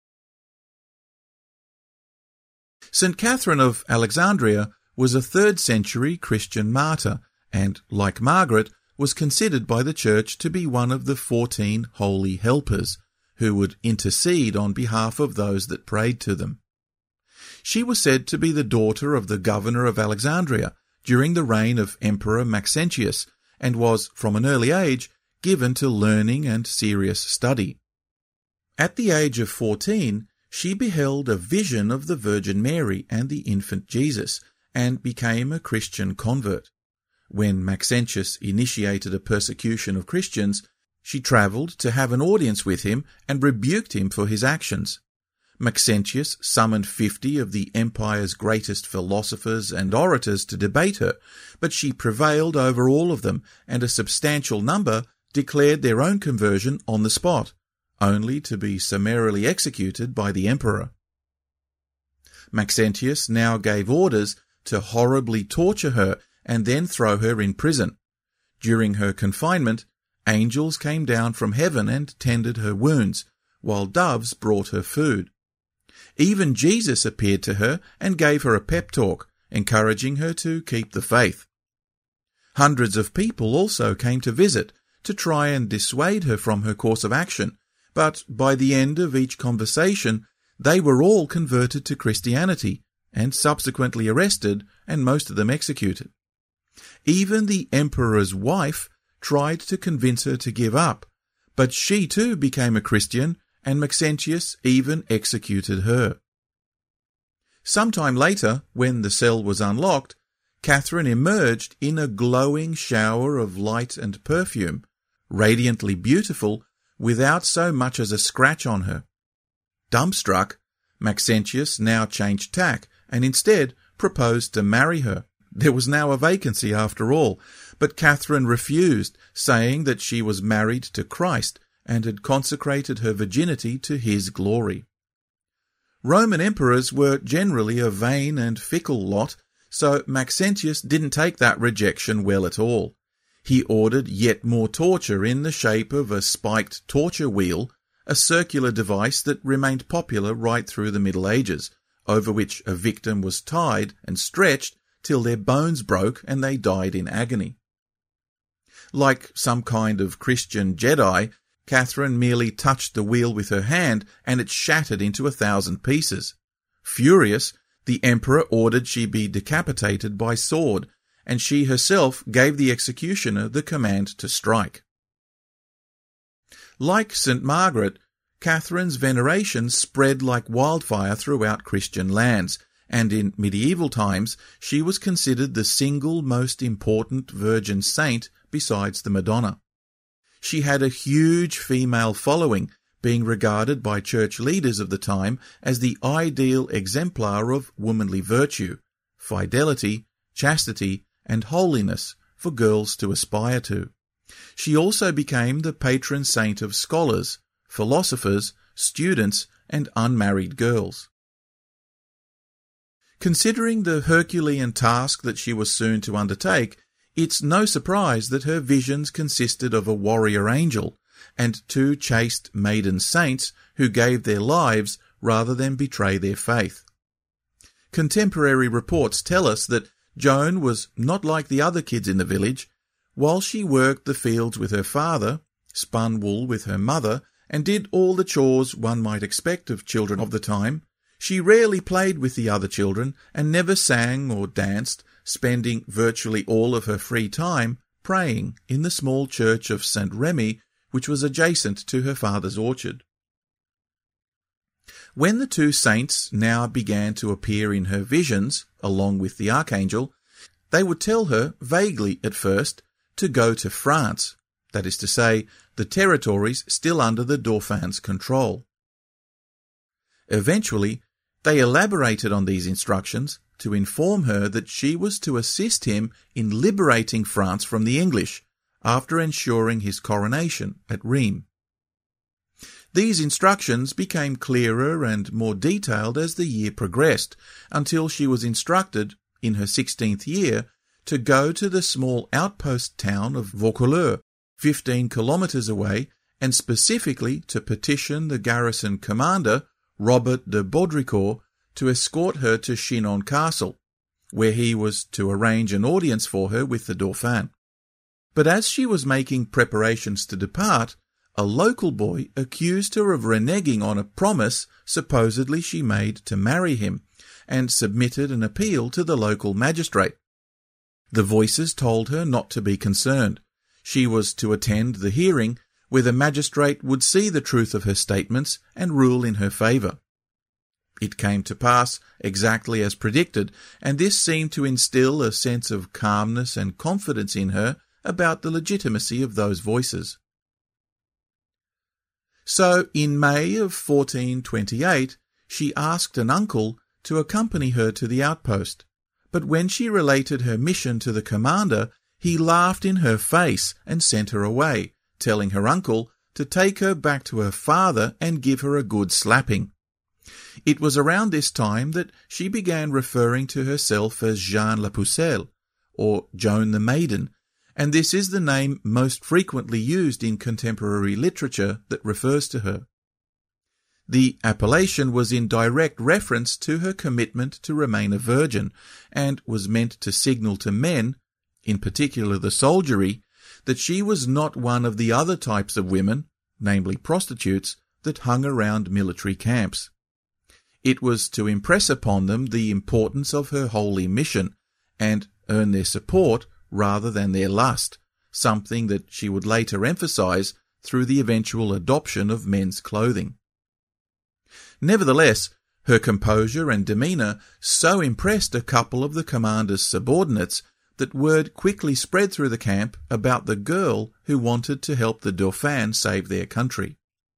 Saint Catherine of Alexandria was a third century Christian martyr, and, like Margaret, was considered by the Church to be one of the fourteen holy helpers, who would intercede on behalf of those that prayed to them. She was said to be the daughter of the governor of Alexandria during the reign of Emperor Maxentius, and was, from an early age, given to learning and serious study. At the age of fourteen, she beheld a vision of the Virgin Mary and the infant Jesus, and became a Christian convert. When Maxentius initiated a persecution of Christians, she travelled to have an audience with him and rebuked him for his actions. Maxentius summoned fifty of the empire's greatest philosophers and orators to debate her, but she prevailed over all of them, and a substantial number declared their own conversion on the spot, only to be summarily executed by the emperor. Maxentius now gave orders to horribly torture her and then throw her in prison. During her confinement, angels came down from heaven and tended her wounds, while doves brought her food. Even Jesus appeared to her and gave her a pep talk, encouraging her to keep the faith. Hundreds of people also came to visit, to try and dissuade her from her course of action, but by the end of each conversation, they were all converted to Christianity, and subsequently arrested, and most of them executed. Even the emperor's wife tried to convince her to give up, but she too became a Christian, and Maxentius even executed her. Sometime later, when the cell was unlocked, Catherine emerged in a glowing shower of light and perfume, radiantly beautiful, without so much as a scratch on her. Dumbstruck, Maxentius now changed tack and instead proposed to marry her. There was now a vacancy after all, but Catherine refused, saying that she was married to Christ and had consecrated her virginity to his glory. Roman emperors were generally a vain and fickle lot, so Maxentius didn't take that rejection well at all. He ordered yet more torture in the shape of a spiked torture wheel, a circular device that remained popular right through the Middle Ages, over which a victim was tied and stretched till their bones broke and they died in agony. Like some kind of Christian Jedi, Catherine merely touched the wheel with her hand and it shattered into a thousand pieces. Furious, the emperor ordered she be decapitated by sword, and she herself gave the executioner the command to strike. Like Saint Margaret, Catherine's veneration spread like wildfire throughout Christian lands, and in medieval times she was considered the single most important virgin saint besides the Madonna. She had a huge female following, being regarded by church leaders of the time as the ideal exemplar of womanly virtue, fidelity, chastity, and holiness for girls to aspire to. She also became the patron saint of scholars, philosophers, students, and unmarried girls. Considering the Herculean task that she was soon to undertake, it's no surprise that her visions consisted of a warrior angel and two chaste maiden saints who gave their lives rather than betray their faith. Contemporary reports tell us that Joan was not like the other kids in the village. While she worked the fields with her father, spun wool with her mother, and did all the chores one might expect of children of the time, she rarely played with the other children and never sang or danced, spending virtually all of her free time praying in the small church of Saint Remy, which was adjacent to her father's orchard. When the two saints now began to appear in her visions, along with the archangel, they would tell her, vaguely at first, to go to France, that is to say, the territories still under the Dauphin's control. Eventually, they elaborated on these instructions to inform her that she was to assist him in liberating France from the English after ensuring his coronation at Rheims. These instructions became clearer and more detailed as the year progressed, until she was instructed, in her sixteenth year, to go to the small outpost town of Vaucouleurs, fifteen kilometres away, and specifically to petition the garrison commander, Robert de Baudricourt, to escort her to Chinon Castle, where he was to arrange an audience for her with the Dauphin. But as she was making preparations to depart, a local boy accused her of reneging on a promise supposedly she made to marry him, and submitted an appeal to the local magistrate. The voices told her not to be concerned. She was to attend the hearing, where the magistrate would see the truth of her statements and rule in her favour. It came to pass exactly as predicted, and this seemed to instill a sense of calmness and confidence in her about the legitimacy of those voices. So, in May of fourteen twenty-eight, she asked an uncle to accompany her to the outpost, but when she related her mission to the commander, he laughed in her face and sent her away, telling her uncle to take her back to her father and give her a good slapping. It was around this time that she began referring to herself as Jeanne la Pucelle, or Joan the Maiden, and this is the name most frequently used in contemporary literature that refers to her. The appellation was in direct reference to her commitment to remain a virgin, and was meant to signal to men, in particular the soldiery, that she was not one of the other types of women, namely prostitutes, that hung around military camps. It was to impress upon them the importance of her holy mission, and earn their support rather than their lust, something that she would later emphasize through the eventual adoption of men's clothing. Nevertheless, her composure and demeanour so impressed a couple of the commander's subordinates that word quickly spread through the camp about the girl who wanted to help the Dauphin save their country.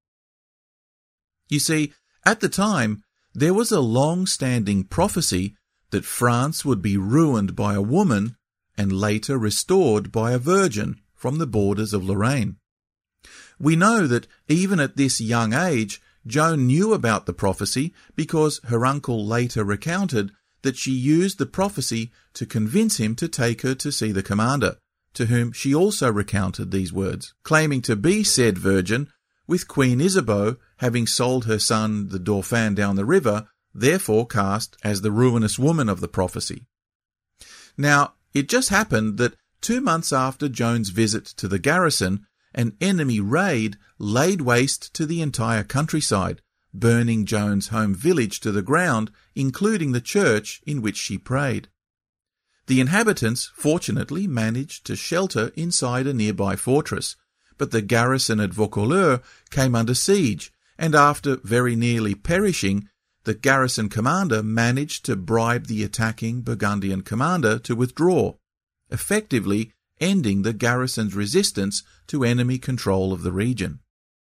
You see, at the time, there was a long-standing prophecy that France would be ruined by a woman and later restored by a virgin from the borders of Lorraine. We know that even at this young age, Joan knew about the prophecy because her uncle later recounted that she used the prophecy to convince him to take her to see the commander, to whom she also recounted these words, claiming to be said virgin, with Queen Isabeau having sold her son the Dauphin down the river, therefore cast as the ruinous woman of the prophecy. Now, it just happened that two months after Joan's visit to the garrison, an enemy raid laid waste to the entire countryside, burning Joan's home village to the ground, including the church in which she prayed. The inhabitants fortunately managed to shelter inside a nearby fortress, but the garrison at Vaucouleurs came under siege, and after very nearly perishing, the garrison commander managed to bribe the attacking Burgundian commander to withdraw, effectively ending the garrison's resistance to enemy control of the region.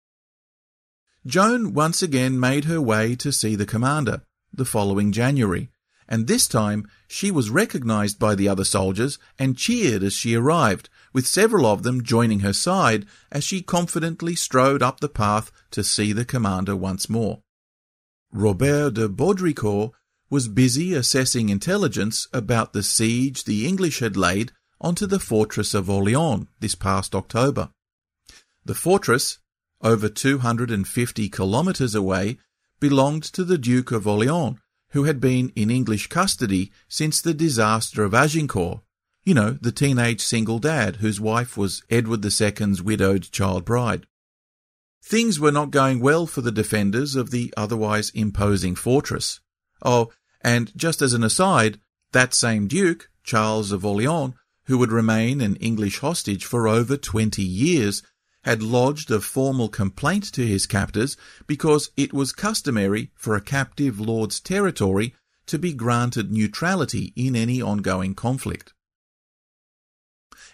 Joan once again made her way to see the commander the following January, and this time she was recognized by the other soldiers and cheered as she arrived, with several of them joining her side as she confidently strode up the path to see the commander once more. Robert de Baudricourt was busy assessing intelligence about the siege the English had laid onto the fortress of Orléans this past October. The fortress, over two hundred fifty kilometres away, belonged to the Duke of Orléans, who had been in English custody since the disaster of Agincourt, you know, the teenage single dad whose wife was Edward the Second's widowed child bride. Things were not going well for the defenders of the otherwise imposing fortress. Oh, and just as an aside, that same Duke, Charles of Orléans, who would remain an English hostage for over twenty years, had lodged a formal complaint to his captors because it was customary for a captive lord's territory to be granted neutrality in any ongoing conflict.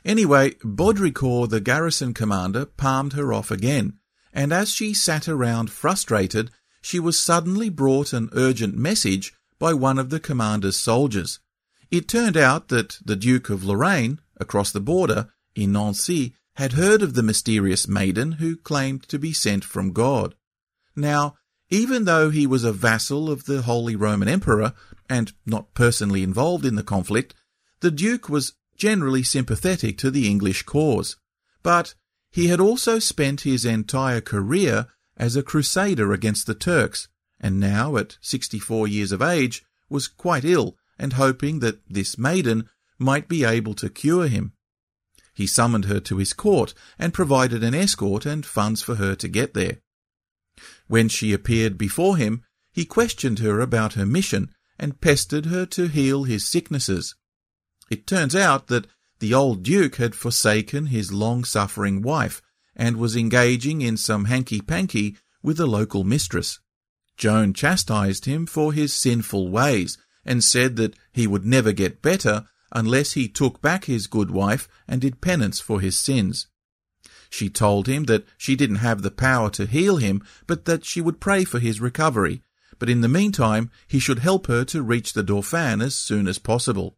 Anyway, Baudricourt, the garrison commander, palmed her off again, and as she sat around frustrated, she was suddenly brought an urgent message by one of the commander's soldiers. It turned out that the Duke of Lorraine, across the border, in Nancy, had heard of the mysterious maiden who claimed to be sent from God. Now, even though he was a vassal of the Holy Roman Emperor, and not personally involved in the conflict, the Duke was generally sympathetic to the English cause. But he had also spent his entire career as a crusader against the Turks, and now, at sixty-four years of age, was quite ill and hoping that this maiden might be able to cure him. He summoned her to his court and provided an escort and funds for her to get there. When she appeared before him, he questioned her about her mission and pestered her to heal his sicknesses. It turns out that the old Duke had forsaken his long-suffering wife and was engaging in some hanky-panky with a local mistress. Joan chastised him for his sinful ways and said that he would never get better unless he took back his good wife and did penance for his sins. She told him that she didn't have the power to heal him, but that she would pray for his recovery, but in the meantime he should help her to reach the Dauphin as soon as possible.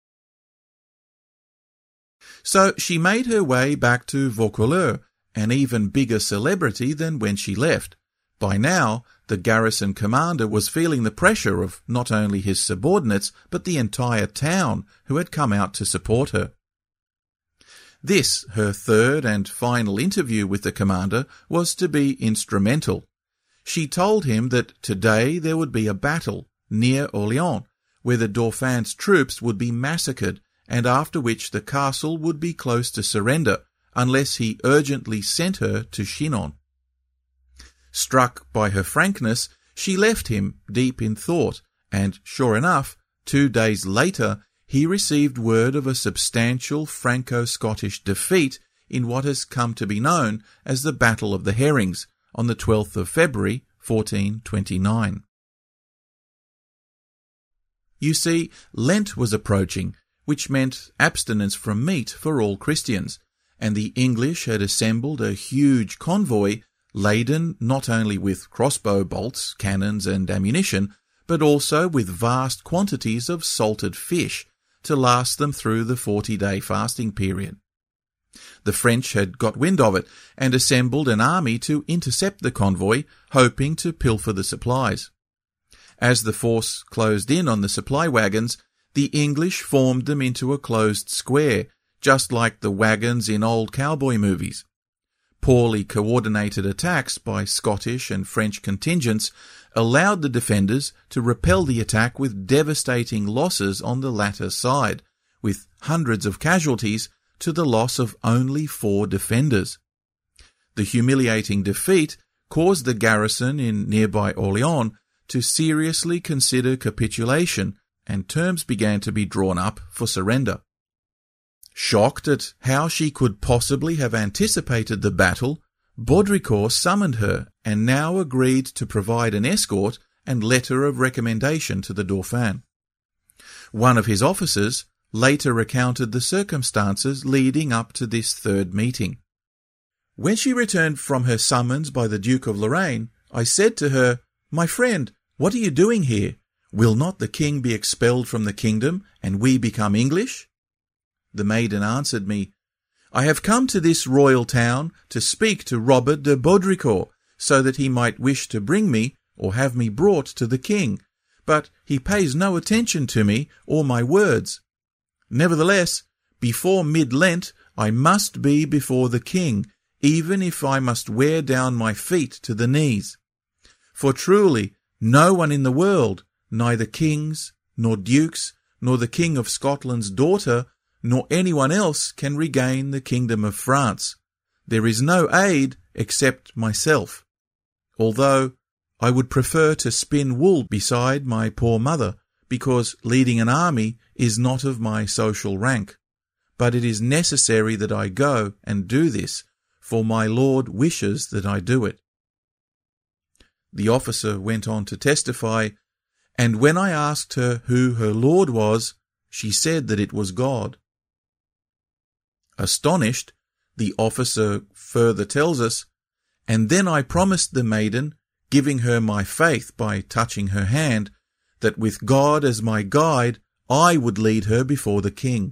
So she made her way back to Vaucouleurs, an even bigger celebrity than when she left. By now, the garrison commander was feeling the pressure of not only his subordinates, but the entire town who had come out to support her. This, her third and final interview with the commander, was to be instrumental. She told him that today there would be a battle near Orléans, where the Dauphin's troops would be massacred, and after which the castle would be close to surrender, unless he urgently sent her to Chinon. Struck by her frankness, she left him deep in thought, and sure enough, two days later, he received word of a substantial Franco-Scottish defeat in what has come to be known as the Battle of the Herrings on the twelfth of February, fourteen twenty-nine. You see, Lent was approaching, which meant abstinence from meat for all Christians, and the English had assembled a huge convoy laden not only with crossbow bolts, cannons and ammunition, but also with vast quantities of salted fish to last them through the forty-day fasting period. The French had got wind of it and assembled an army to intercept the convoy, hoping to pilfer the supplies. As the force closed in on the supply wagons, the English formed them into a closed square, just like the wagons in old cowboy movies. Poorly coordinated attacks by Scottish and French contingents allowed the defenders to repel the attack with devastating losses on the latter side, with hundreds of casualties to the loss of only four defenders. The humiliating defeat caused the garrison in nearby Orléans to seriously consider capitulation, and terms began to be drawn up for surrender. Shocked at how she could possibly have anticipated the battle, Baudricourt summoned her and now agreed to provide an escort and letter of recommendation to the Dauphin. One of his officers later recounted the circumstances leading up to this third meeting. When she returned from her summons by the Duke of Lorraine, I said to her, "My friend, what are you doing here? Will not the king be expelled from the kingdom and we become English?" The maiden answered me, "I have come to this royal town to speak to Robert de Baudricourt, so that he might wish to bring me or have me brought to the king, but he pays no attention to me or my words. Nevertheless, before mid-Lent I must be before the king, even if I must wear down my feet to the knees. For truly no one in the world, neither kings, nor dukes, nor the king of Scotland's daughter, nor anyone else can regain the kingdom of France. There is no aid except myself. Although I would prefer to spin wool beside my poor mother, because leading an army is not of my social rank. But it is necessary that I go and do this, for my Lord wishes that I do it." The officer went on to testify, "And when I asked her who her Lord was, she said that it was God." Astonished, the officer further tells us, "And then I promised the maiden, giving her my faith by touching her hand, that with God as my guide, I would lead her before the king."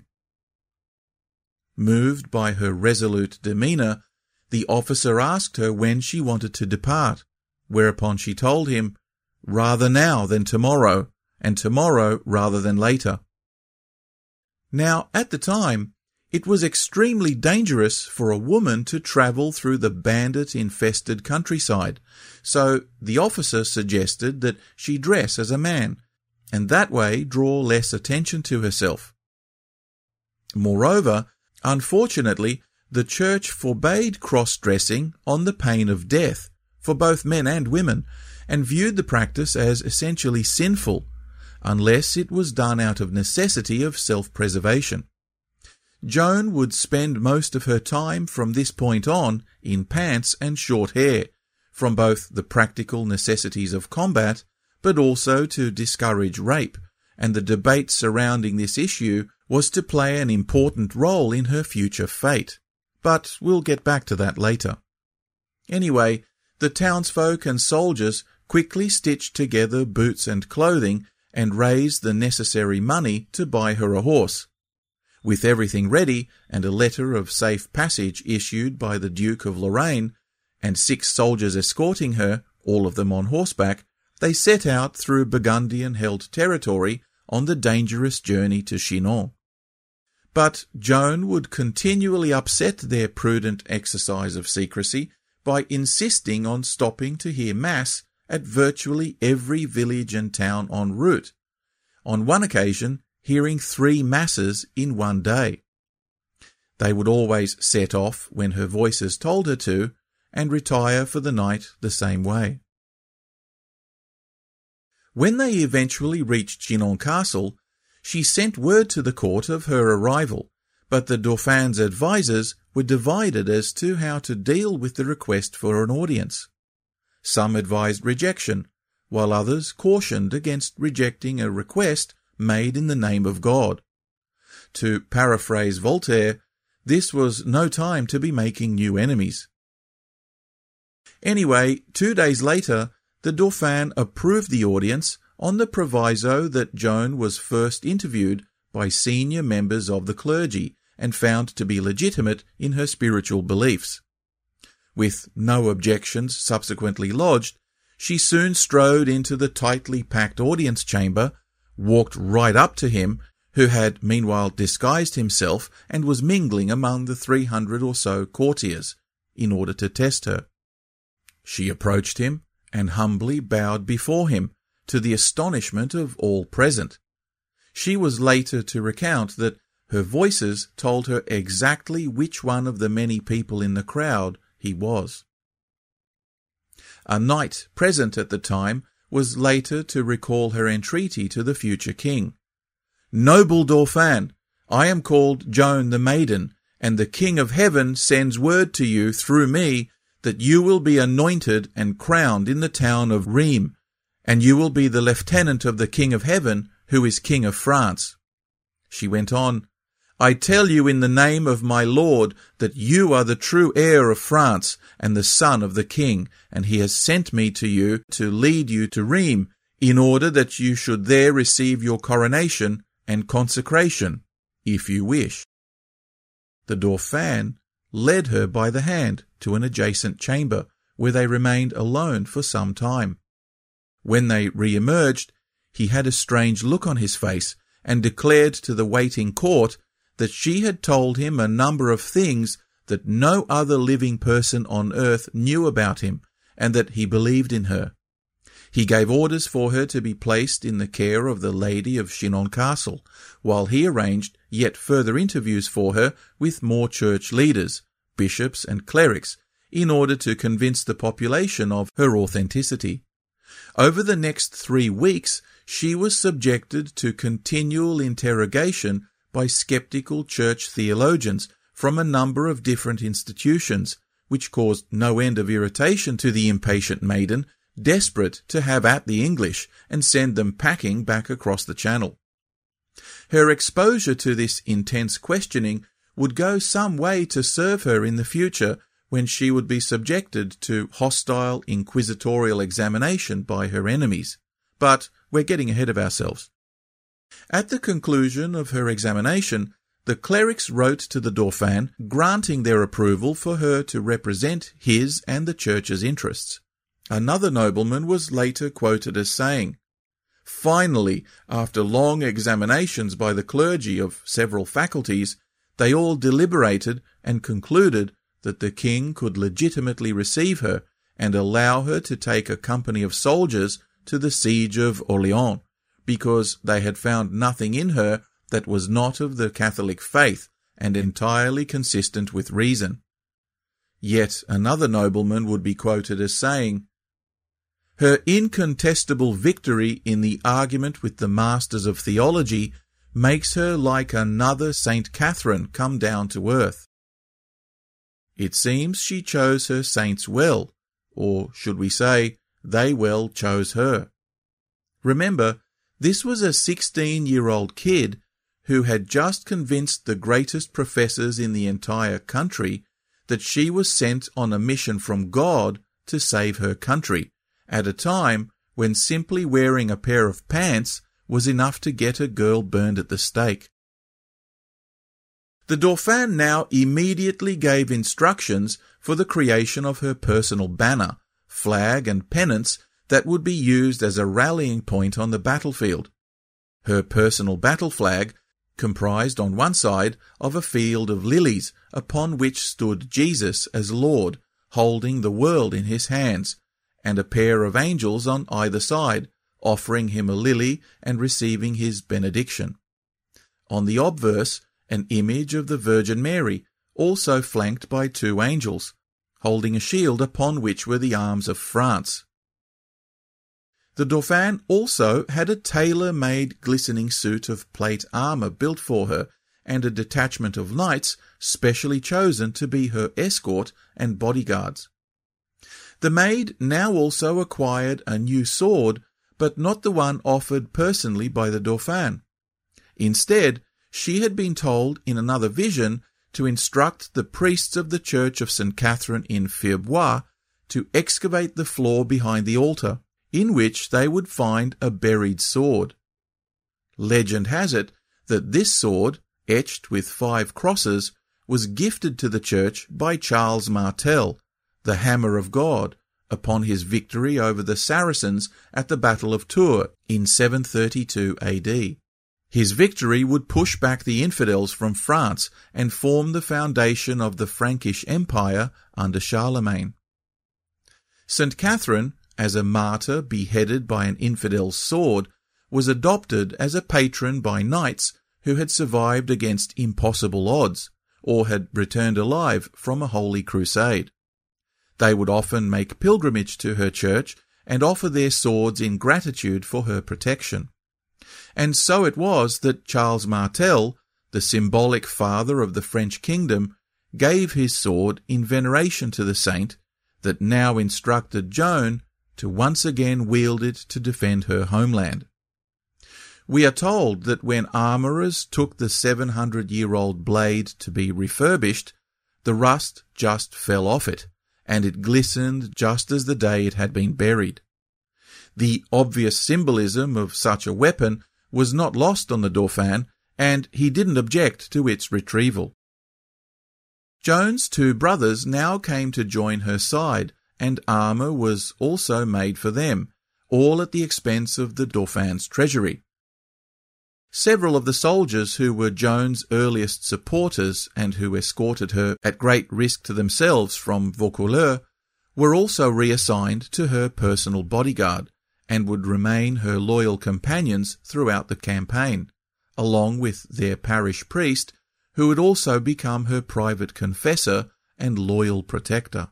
Moved by her resolute demeanour, the officer asked her when she wanted to depart, whereupon she told him, "Rather now than tomorrow, and tomorrow rather than later." Now, at the time, it was extremely dangerous for a woman to travel through the bandit-infested countryside, so the officer suggested that she dress as a man, and that way draw less attention to herself. Moreover, unfortunately, the church forbade cross-dressing on the pain of death for both men and women, and viewed the practice as essentially sinful, unless it was done out of necessity of self-preservation. Joan would spend most of her time from this point on in pants and short hair, from both the practical necessities of combat, but also to discourage rape, and the debate surrounding this issue was to play an important role in her future fate. But we'll get back to that later. Anyway, the townsfolk and soldiers quickly stitched together boots and clothing and raised the necessary money to buy her a horse. With everything ready and a letter of safe passage issued by the Duke of Lorraine, and six soldiers escorting her, all of them on horseback, they set out through Burgundian-held territory on the dangerous journey to Chinon. But Joan would continually upset their prudent exercise of secrecy by insisting on stopping to hear Mass at virtually every village and town en route, on one occasion hearing three Masses in one day. They would always set off when her voices told her to, and retire for the night the same way. When they eventually reached Chinon Castle, she sent word to the court of her arrival, but the Dauphin's advisers were divided as to how to deal with the request for an audience. Some advised rejection, while others cautioned against rejecting a request made in the name of God. To paraphrase Voltaire, this was no time to be making new enemies. Anyway, two days later, the Dauphin approved the audience on the proviso that Joan was first interviewed by senior members of the clergy and found to be legitimate in her spiritual beliefs. With no objections subsequently lodged, she soon strode into the tightly packed audience chamber, walked right up to him, who had meanwhile disguised himself and was mingling among the three hundred or so courtiers, in order to test her. She approached him and humbly bowed before him, to the astonishment of all present. She was later to recount that her voices told her exactly which one of the many people in the crowd he was. A knight present at the time was later to recall her entreaty to the future king. "Noble Dauphin, I am called Joan the Maiden, and the King of Heaven sends word to you through me that you will be anointed and crowned in the town of Rheims, and you will be the lieutenant of the King of Heaven, who is King of France." She went on, "I tell you in the name of my Lord that you are the true heir of France and the son of the king, and he has sent me to you to lead you to Rheims, in order that you should there receive your coronation and consecration, if you wish." The Dauphin led her by the hand to an adjacent chamber, where they remained alone for some time. When they re-emerged, he had a strange look on his face, and declared to the waiting court that she had told him a number of things that no other living person on earth knew about him, and that he believed in her. He gave orders for her to be placed in the care of the Lady of Chinon Castle, while he arranged yet further interviews for her with more church leaders, bishops and clerics, in order to convince the population of her authenticity. Over the next three weeks, she was subjected to continual interrogation by skeptical church theologians from a number of different institutions, which caused no end of irritation to the impatient maiden, desperate to have at the English and send them packing back across the Channel. Her exposure to this intense questioning would go some way to serve her in the future when she would be subjected to hostile inquisitorial examination by her enemies. But we're getting ahead of ourselves. At the conclusion of her examination, the clerics wrote to the Dauphin granting their approval for her to represent his and the Church's interests. Another nobleman was later quoted as saying, "Finally, after long examinations by the clergy of several faculties, they all deliberated and concluded that the king could legitimately receive her and allow her to take a company of soldiers to the siege of Orleans, because they had found nothing in her that was not of the Catholic faith and entirely consistent with reason." Yet another nobleman would be quoted as saying, "Her incontestable victory in the argument with the masters of theology makes her like another Saint Catherine come down to earth." It seems she chose her saints well, or should we say, they well chose her. Remember, this was a sixteen-year-old kid who had just convinced the greatest professors in the entire country that she was sent on a mission from God to save her country, at a time when simply wearing a pair of pants was enough to get a girl burned at the stake. The Dauphin now immediately gave instructions for the creation of her personal banner, flag and pennants that would be used as a rallying point on the battlefield. Her personal battle flag comprised on one side of a field of lilies upon which stood Jesus as Lord, holding the world in his hands, and a pair of angels on either side, offering him a lily and receiving his benediction. On the obverse, an image of the Virgin Mary, also flanked by two angels, holding a shield upon which were the arms of France. The Dauphin also had a tailor-made glistening suit of plate armour built for her, and a detachment of knights specially chosen to be her escort and bodyguards. The maid now also acquired a new sword, but not the one offered personally by the Dauphin. Instead, she had been told in another vision to instruct the priests of the Church of Saint Catherine in Fierbois to excavate the floor behind the altar, in which they would find a buried sword. Legend has it that this sword, etched with five crosses, was gifted to the church by Charles Martel, the Hammer of God, upon his victory over the Saracens at the Battle of Tours in seven thirty-two A D. His victory would push back the infidels from France and form the foundation of the Frankish Empire under Charlemagne. Saint Catherine, as a martyr beheaded by an infidel's sword, was adopted as a patron by knights who had survived against impossible odds, or had returned alive from a holy crusade. They would often make pilgrimage to her church and offer their swords in gratitude for her protection. And so it was that Charles Martel, the symbolic father of the French kingdom, gave his sword in veneration to the saint that now instructed Joan to once again wield it to defend her homeland. We are told that when armourers took the seven hundred year old blade to be refurbished, the rust just fell off it, and it glistened just as the day it had been buried. The obvious symbolism of such a weapon was not lost on the Dauphin, and he didn't object to its retrieval. Joan's two brothers now came to join her side, and armour was also made for them, all at the expense of the Dauphin's treasury. Several of the soldiers who were Joan's earliest supporters and who escorted her at great risk to themselves from Vaucouleurs were also reassigned to her personal bodyguard, and would remain her loyal companions throughout the campaign, along with their parish priest, who would also become her private confessor and loyal protector.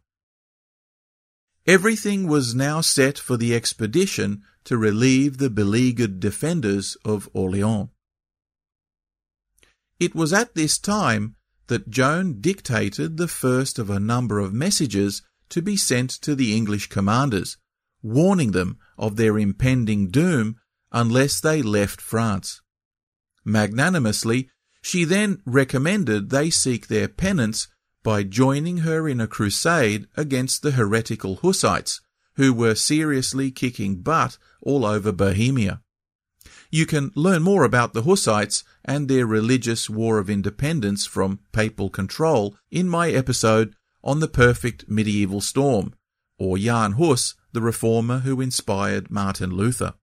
Everything was now set for the expedition to relieve the beleaguered defenders of Orleans. It was at this time that Joan dictated the first of a number of messages to be sent to the English commanders, warning them of their impending doom unless they left France. Magnanimously, She then recommended they seek their penance by joining her in a crusade against the heretical Hussites, who were seriously kicking butt all over Bohemia. You can learn more about the Hussites and their religious war of independence from papal control in my episode on the perfect medieval storm, or Jan Hus, the reformer who inspired Martin Luther.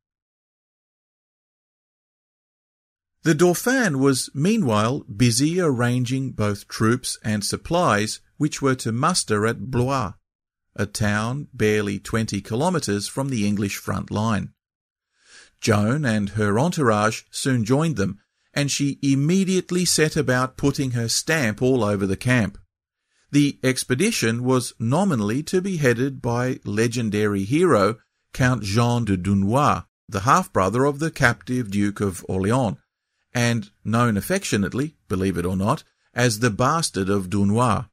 The Dauphin was meanwhile busy arranging both troops and supplies which were to muster at Blois, a town barely twenty kilometres from the English front line. Joan and her entourage soon joined them, and she immediately set about putting her stamp all over the camp. The expedition was nominally to be headed by legendary hero Count Jean de Dunois, the half-brother of the captive Duke of Orleans, and known affectionately, believe it or not, as the Bastard of Dunois.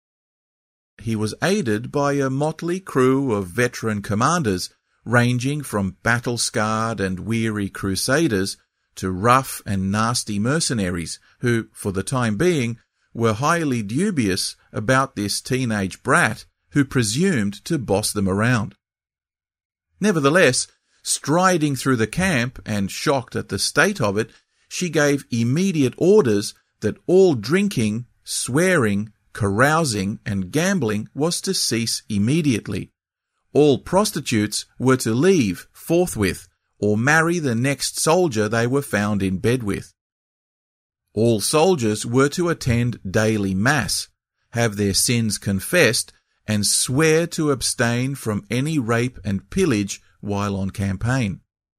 He was aided by a motley crew of veteran commanders, ranging from battle-scarred and weary crusaders to rough and nasty mercenaries who, for the time being, were highly dubious about this teenage brat who presumed to boss them around. Nevertheless, striding through the camp and shocked at the state of it, she gave immediate orders that all drinking, swearing, carousing and gambling was to cease immediately. All prostitutes were to leave forthwith or marry the next soldier they were found in bed with. All soldiers were to attend daily mass, have their sins confessed, and swear to abstain from any rape and pillage while on campaign.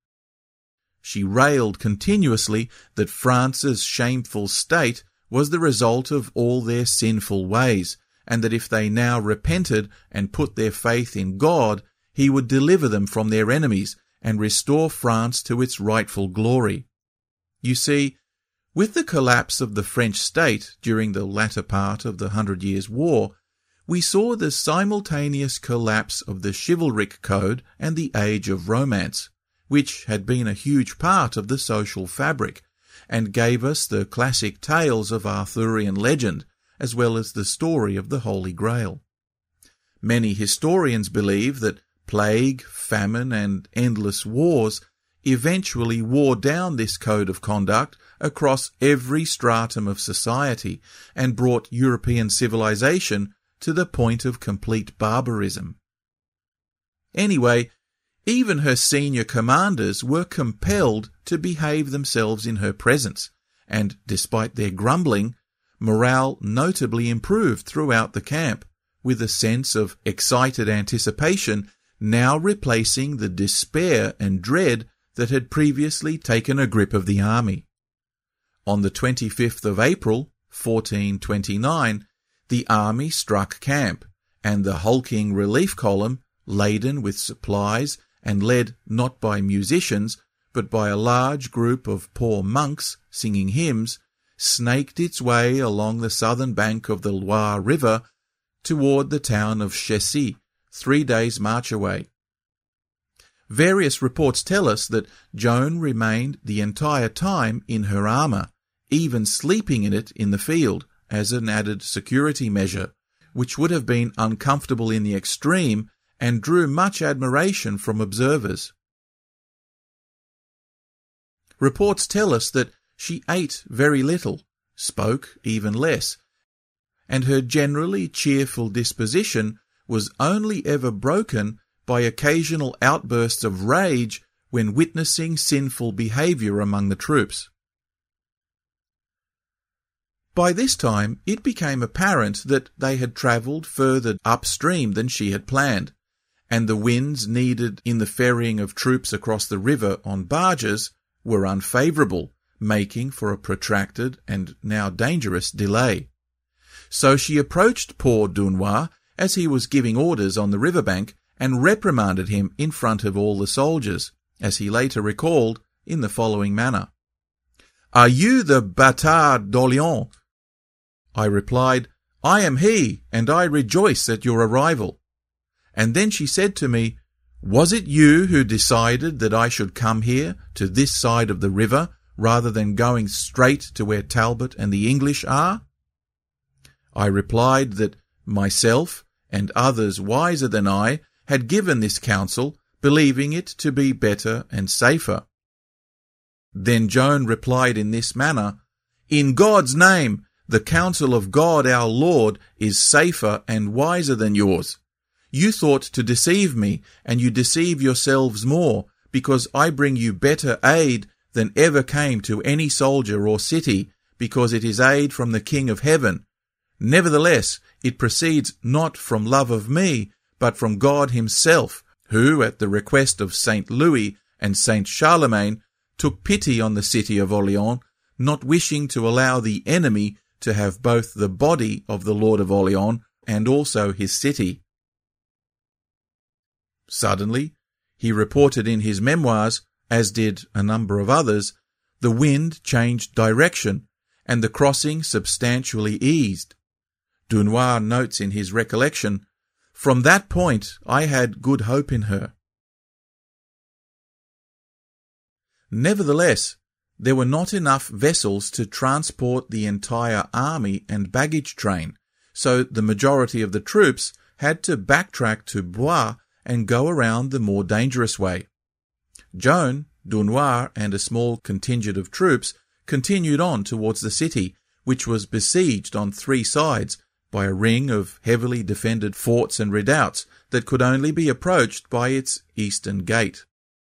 She railed continuously that France's shameful state was the result of all their sinful ways, and that if they now repented and put their faith in God, he would deliver them from their enemies and restore France to its rightful glory. You see, with the collapse of the French state during the latter part of the Hundred Years' War, we saw the simultaneous collapse of the chivalric code and the age of romance, which had been a huge part of the social fabric, and gave us the classic tales of Arthurian legend, as well as the story of the Holy Grail. Many historians believe that plague, famine, and endless wars eventually wore down this code of conduct across every stratum of society and brought European civilization to the point of complete barbarism. Anyway, even her senior commanders were compelled to behave themselves in her presence, and despite their grumbling, morale notably improved throughout the camp, with a sense of excited anticipation now replacing the despair and dread that had previously taken a grip of the army. On the twenty-fifth of April, fourteen twenty-nine, the army struck camp, and the hulking relief column, laden with supplies and led not by musicians, but by a large group of poor monks singing hymns, snaked its way along the southern bank of the Loire River toward the town of Chessy, three days' march away. Various reports tell us that Joan remained the entire time in her armour, even sleeping in it in the field as an added security measure, which would have been uncomfortable in the extreme and drew much admiration from observers. Reports tell us that she ate very little, spoke even less, and her generally cheerful disposition was only ever broken by occasional outbursts of rage when witnessing sinful behaviour among the troops. By this time, it became apparent that they had travelled further upstream than she had planned, and the winds needed in the ferrying of troops across the river on barges were unfavourable, making for a protracted and now dangerous delay. So she approached poor Dunois as he was giving orders on the riverbank and reprimanded him in front of all the soldiers, as he later recalled in the following manner. "Are you the Bâtard d'Orléans?" I replied, "I am he, and I rejoice at your arrival." And then she said to me, "Was it you who decided that I should come here, to this side of the river, rather than going straight to where Talbot and the English are? I replied that myself and others wiser than I had given this counsel, believing it to be better and safer. Then Joan replied in this manner, "In God's name, the counsel of God our Lord is safer and wiser than yours. You thought to deceive me, and you deceive yourselves more, because I bring you better aid than ever came to any soldier or city, because it is aid from the King of heaven. Nevertheless, it proceeds not from love of me, but from God himself, who, at the request of Saint Louis and Saint Charlemagne, took pity on the city of Orleans, not wishing to allow the enemy to have both the body of the Lord of Orleans and also his city." Suddenly, he reported in his memoirs, as did a number of others, the wind changed direction, and the crossing substantially eased. Dunois notes in his recollection, "From that point I had good hope in her." Nevertheless, there were not enough vessels to transport the entire army and baggage train, so the majority of the troops had to backtrack to Blois and go around the more dangerous way. Joan, Dunois, and a small contingent of troops continued on towards the city, which was besieged on three sides by a ring of heavily defended forts and redoubts that could only be approached by its eastern gate.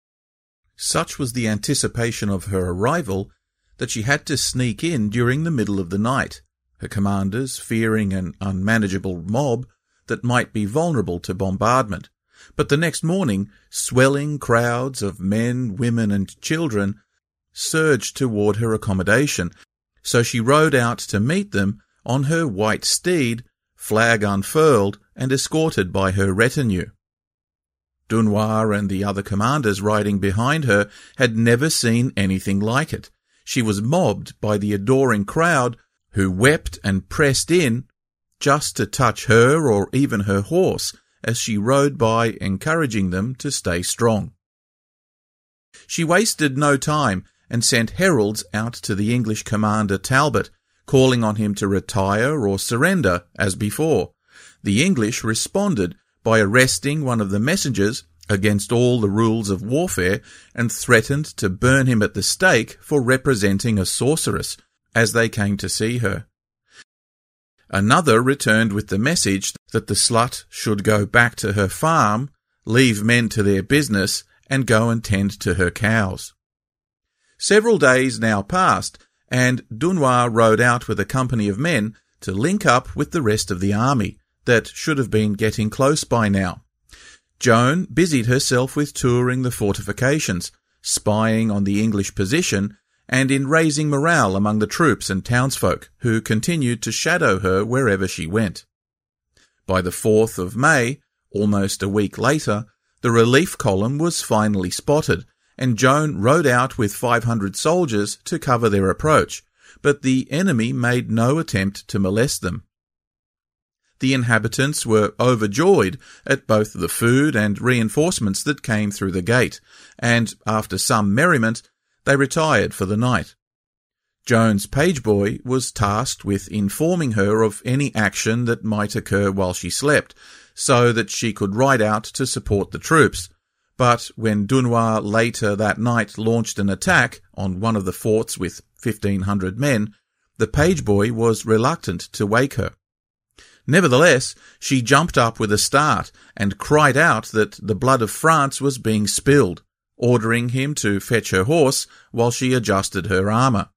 Such was the anticipation of her arrival that she had to sneak in during the middle of the night, her commanders fearing an unmanageable mob that might be vulnerable to bombardment. But the next morning, swelling crowds of men, women, and children surged toward her accommodation, so she rode out to meet them on her white steed, flag unfurled, and escorted by her retinue. Dunois and the other commanders riding behind her had never seen anything like it. She was mobbed by the adoring crowd, who wept and pressed in just to touch her or even her horse as she rode by, encouraging them to stay strong. She wasted no time and sent heralds out to the English commander Talbot, calling on him to retire or surrender as before. The English responded by arresting one of the messengers against all the rules of warfare and threatened to burn him at the stake for representing a sorceress, as they came to see her. Another returned with the message that the slut should go back to her farm, leave men to their business, and go and tend to her cows. Several days now passed, and Dunois rode out with a company of men to link up with the rest of the army that should have been getting close by now. Joan busied herself with touring the fortifications, spying on the English position, and in raising morale among the troops and townsfolk, who continued to shadow her wherever she went. By the fourth of May, almost a week later, the relief column was finally spotted, and Joan rode out with five hundred soldiers to cover their approach, but the enemy made no attempt to molest them. The inhabitants were overjoyed at both the food and reinforcements that came through the gate, and after some merriment, they retired for the night. Joan's pageboy was tasked with informing her of any action that might occur while she slept, so that she could ride out to support the troops. But when Dunois later that night launched an attack on one of the forts with fifteen hundred men, the pageboy was reluctant to wake her. Nevertheless, she jumped up with a start and cried out that the blood of France was being spilled, ordering him to fetch her horse while she adjusted her armour.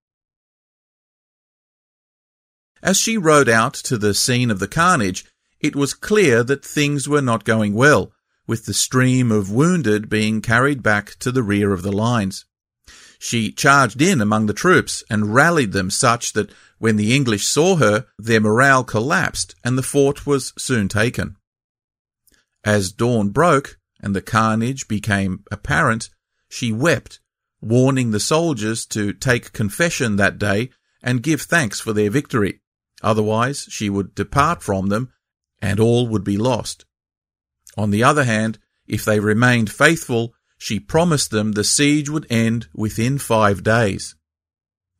As she rode out to the scene of the carnage, it was clear that things were not going well, with the stream of wounded being carried back to the rear of the lines. She charged in among the troops and rallied them such that when the English saw her, their morale collapsed and the fort was soon taken. As dawn broke and the carnage became apparent, she wept, warning the soldiers to take confession that day and give thanks for their victory. Otherwise, she would depart from them and all would be lost. On the other hand, if they remained faithful, she promised them the siege would end within five days.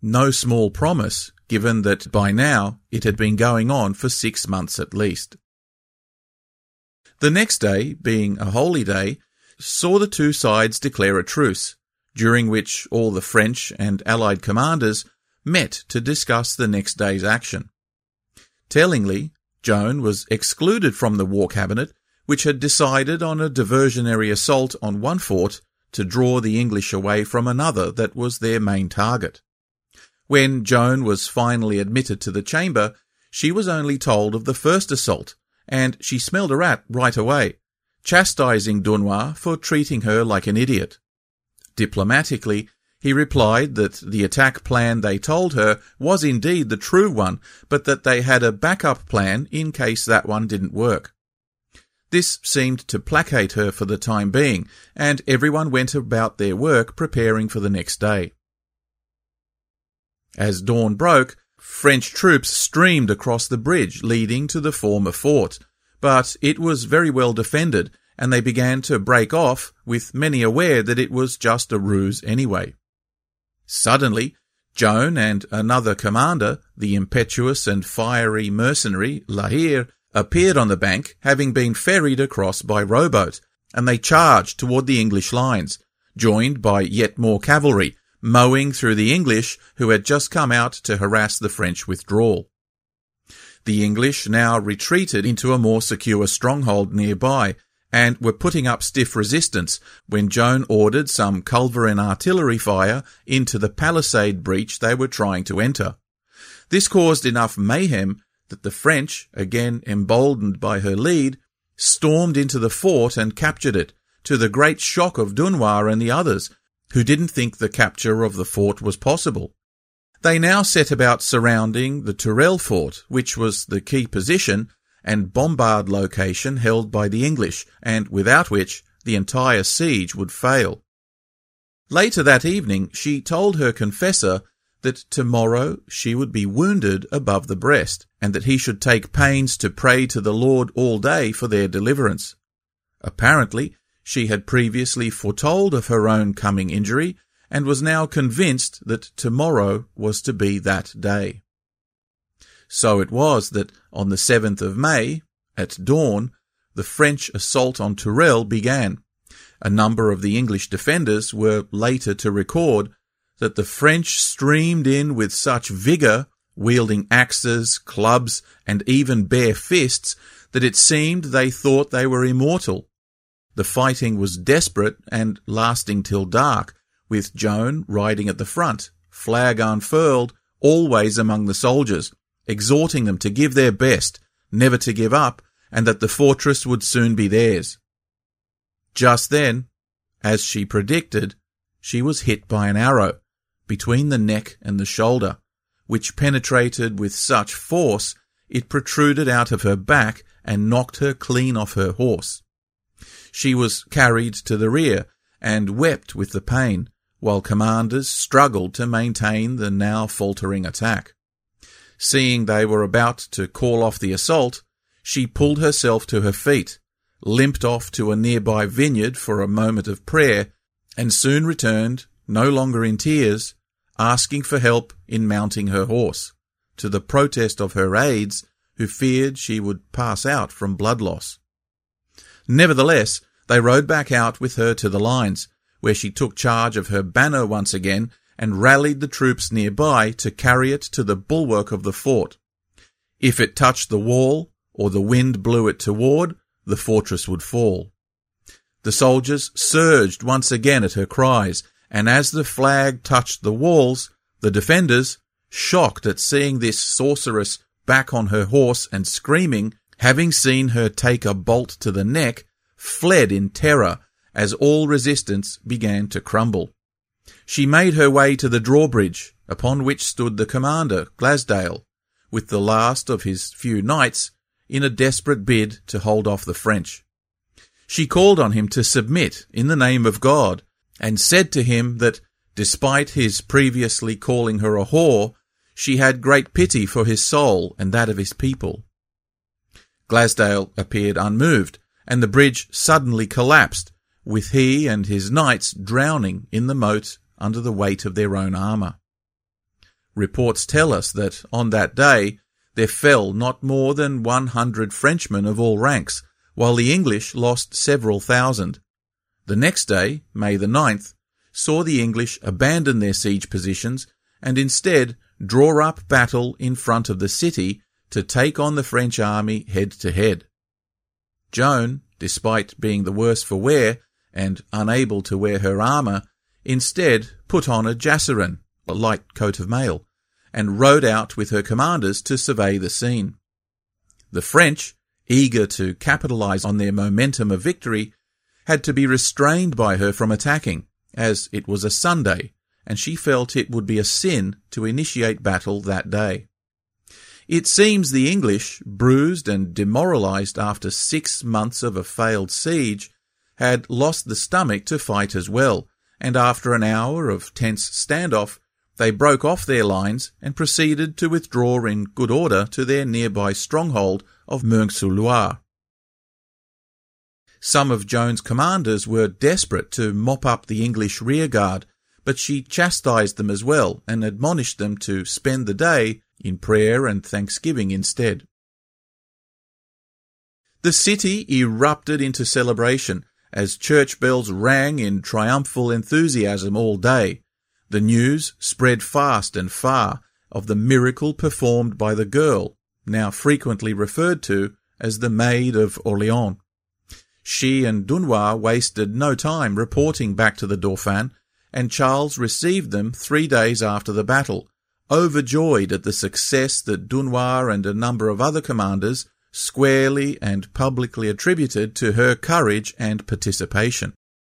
No small promise, given that by now it had been going on for six months at least. The next day, being a holy day, saw the two sides declare a truce, during which all the French and Allied commanders met to discuss the next day's action. Tellingly, Joan was excluded from the War Cabinet, which had decided on a diversionary assault on one fort to draw the English away from another that was their main target. When Joan was finally admitted to the chamber, she was only told of the first assault, and she smelled a rat right away, chastising Dunois for treating her like an idiot. Diplomatically, he replied that the attack plan they told her was indeed the true one, but that they had a backup plan in case that one didn't work. This seemed to placate her for the time being, and everyone went about their work preparing for the next day. As dawn broke, French troops streamed across the bridge leading to the former fort, but it was very well defended, and they began to break off, with many aware that it was just a ruse anyway. Suddenly, Joan and another commander, the impetuous and fiery mercenary La Hire, appeared on the bank, having been ferried across by rowboat, and they charged toward the English lines, joined by yet more cavalry, mowing through the English who had just come out to harass the French withdrawal. The English now retreated into a more secure stronghold nearby, and were putting up stiff resistance when Joan ordered some culverin artillery fire into the palisade breach they were trying to enter. This caused enough mayhem that the French, again emboldened by her lead, stormed into the fort and captured it, to the great shock of Dunois and the others, who didn't think the capture of the fort was possible. They now set about surrounding the Tourelle fort, which was the key position and bombard location held by the English, and without which the entire siege would fail. Later that evening she told her confessor that tomorrow she would be wounded above the breast, and that he should take pains to pray to the Lord all day for their deliverance. Apparently, she had previously foretold of her own coming injury, and was now convinced that tomorrow was to be that day. So it was that on the seventh of May, at dawn, the French assault on Tourelle began. A number of the English defenders were later to record that the French streamed in with such vigour, wielding axes, clubs, and even bare fists, that it seemed they thought they were immortal. The fighting was desperate and lasting till dark, with Joan riding at the front, flag unfurled, always among the soldiers, exhorting them to give their best, never to give up, and that the fortress would soon be theirs. Just then, as she predicted, she was hit by an arrow, between the neck and the shoulder, which penetrated with such force it protruded out of her back and knocked her clean off her horse. She was carried to the rear and wept with the pain, while commanders struggled to maintain the now faltering attack. Seeing they were about to call off the assault, she pulled herself to her feet, limped off to a nearby vineyard for a moment of prayer, and soon returned, no longer in tears, asking for help in mounting her horse, to the protest of her aides, who feared she would pass out from blood loss. Nevertheless, they rode back out with her to the lines, where she took charge of her banner once again and rallied the troops nearby to carry it to the bulwark of the fort. If it touched the wall, or the wind blew it toward, the fortress would fall. The soldiers surged once again at her cries, and as the flag touched the walls, the defenders, shocked at seeing this sorceress back on her horse and screaming, having seen her take a bolt to the neck, fled in terror as all resistance began to crumble. She made her way to the drawbridge, upon which stood the commander, Glasdale, with the last of his few knights, in a desperate bid to hold off the French. She called on him to submit in the name of God, and said to him that, despite his previously calling her a whore, she had great pity for his soul and that of his people. Glasdale appeared unmoved, and the bridge suddenly collapsed, with he and his knights drowning in the moat under the weight of their own armour. Reports tell us that on that day there fell not more than one hundred Frenchmen of all ranks, while the English lost several thousand. The next day, May the ninth, saw the English abandon their siege positions and instead draw up battle in front of the city to take on the French army head to head. Joan, despite being the worse for wear and unable to wear her armour, instead put on a jasserin, a light coat of mail, and rode out with her commanders to survey the scene. The French, eager to capitalise on their momentum of victory, had to be restrained by her from attacking, as it was a Sunday, and she felt it would be a sin to initiate battle that day. It seems the English, bruised and demoralised after six months of a failed siege, had lost the stomach to fight as well, and after an hour of tense standoff, they broke off their lines and proceeded to withdraw in good order to their nearby stronghold of Meung-sur-Loire. Some of Joan's commanders were desperate to mop up the English rearguard, but she chastised them as well and admonished them to spend the day in prayer and thanksgiving instead. The city erupted into celebration as church bells rang in triumphal enthusiasm all day. The news spread fast and far of the miracle performed by the girl, now frequently referred to as the Maid of Orleans. She and Dunois wasted no time reporting back to the Dauphin, and Charles received them three days after the battle, overjoyed at the success that Dunois and a number of other commanders squarely and publicly attributed to her courage and participation.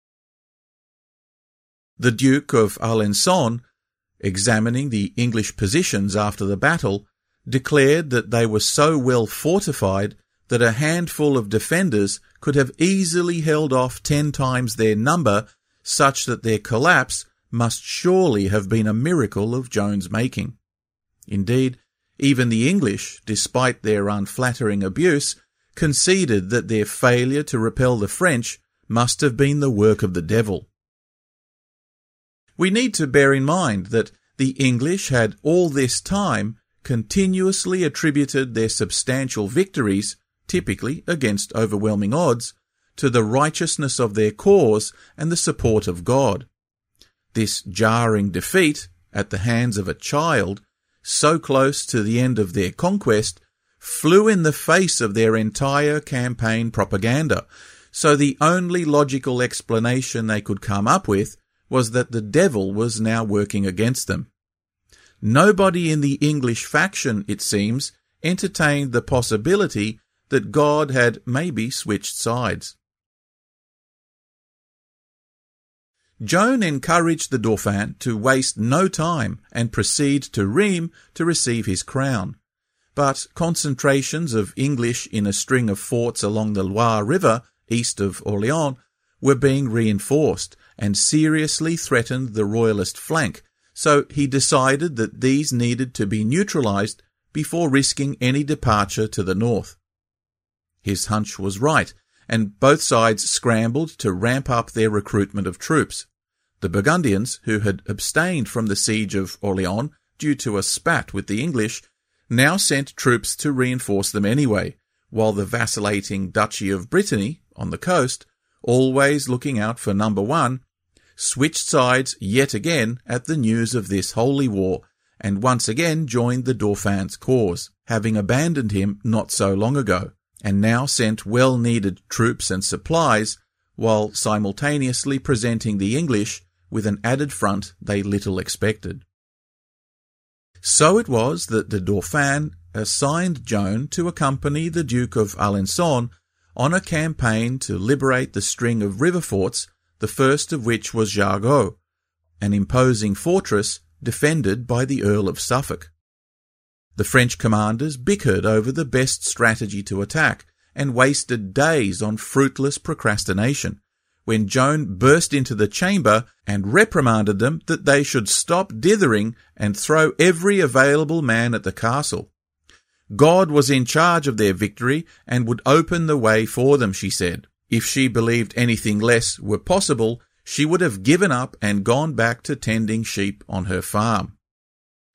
The Duke of Alençon, examining the English positions after the battle, declared that they were so well fortified that a handful of defenders could have easily held off ten times their number, such that their collapse must surely have been a miracle of Joan's making. Indeed, even the English, despite their unflattering abuse, conceded that their failure to repel the French must have been the work of the devil. We need to bear in mind that the English had all this time continuously attributed their substantial victories, typically against overwhelming odds, to the righteousness of their cause and the support of God. This jarring defeat at the hands of a child, so close to the end of their conquest, flew in the face of their entire campaign propaganda, so the only logical explanation they could come up with was that the devil was now working against them. Nobody in the English faction, it seems, entertained the possibility that God had maybe switched sides. Joan encouraged the Dauphin to waste no time and proceed to Rheims to receive his crown. But concentrations of English in a string of forts along the Loire River, east of Orleans, were being reinforced and seriously threatened the royalist flank, so he decided that these needed to be neutralized before risking any departure to the north. His hunch was right, and both sides scrambled to ramp up their recruitment of troops. The Burgundians, who had abstained from the siege of Orleans due to a spat with the English, now sent troops to reinforce them anyway, while the vacillating Duchy of Brittany, on the coast, always looking out for number one, switched sides yet again at the news of this holy war, and once again joined the Dauphin's cause, having abandoned him not so long ago, and now sent well-needed troops and supplies, while simultaneously presenting the English with an added front they little expected. So it was that the Dauphin assigned Joan to accompany the Duke of Alençon on a campaign to liberate the string of river forts, the first of which was Jargeau, an imposing fortress defended by the Earl of Suffolk. The French commanders bickered over the best strategy to attack and wasted days on fruitless procrastination, when Joan burst into the chamber and reprimanded them that they should stop dithering and throw every available man at the castle. God was in charge of their victory and would open the way for them, she said. If she believed anything less were possible, she would have given up and gone back to tending sheep on her farm.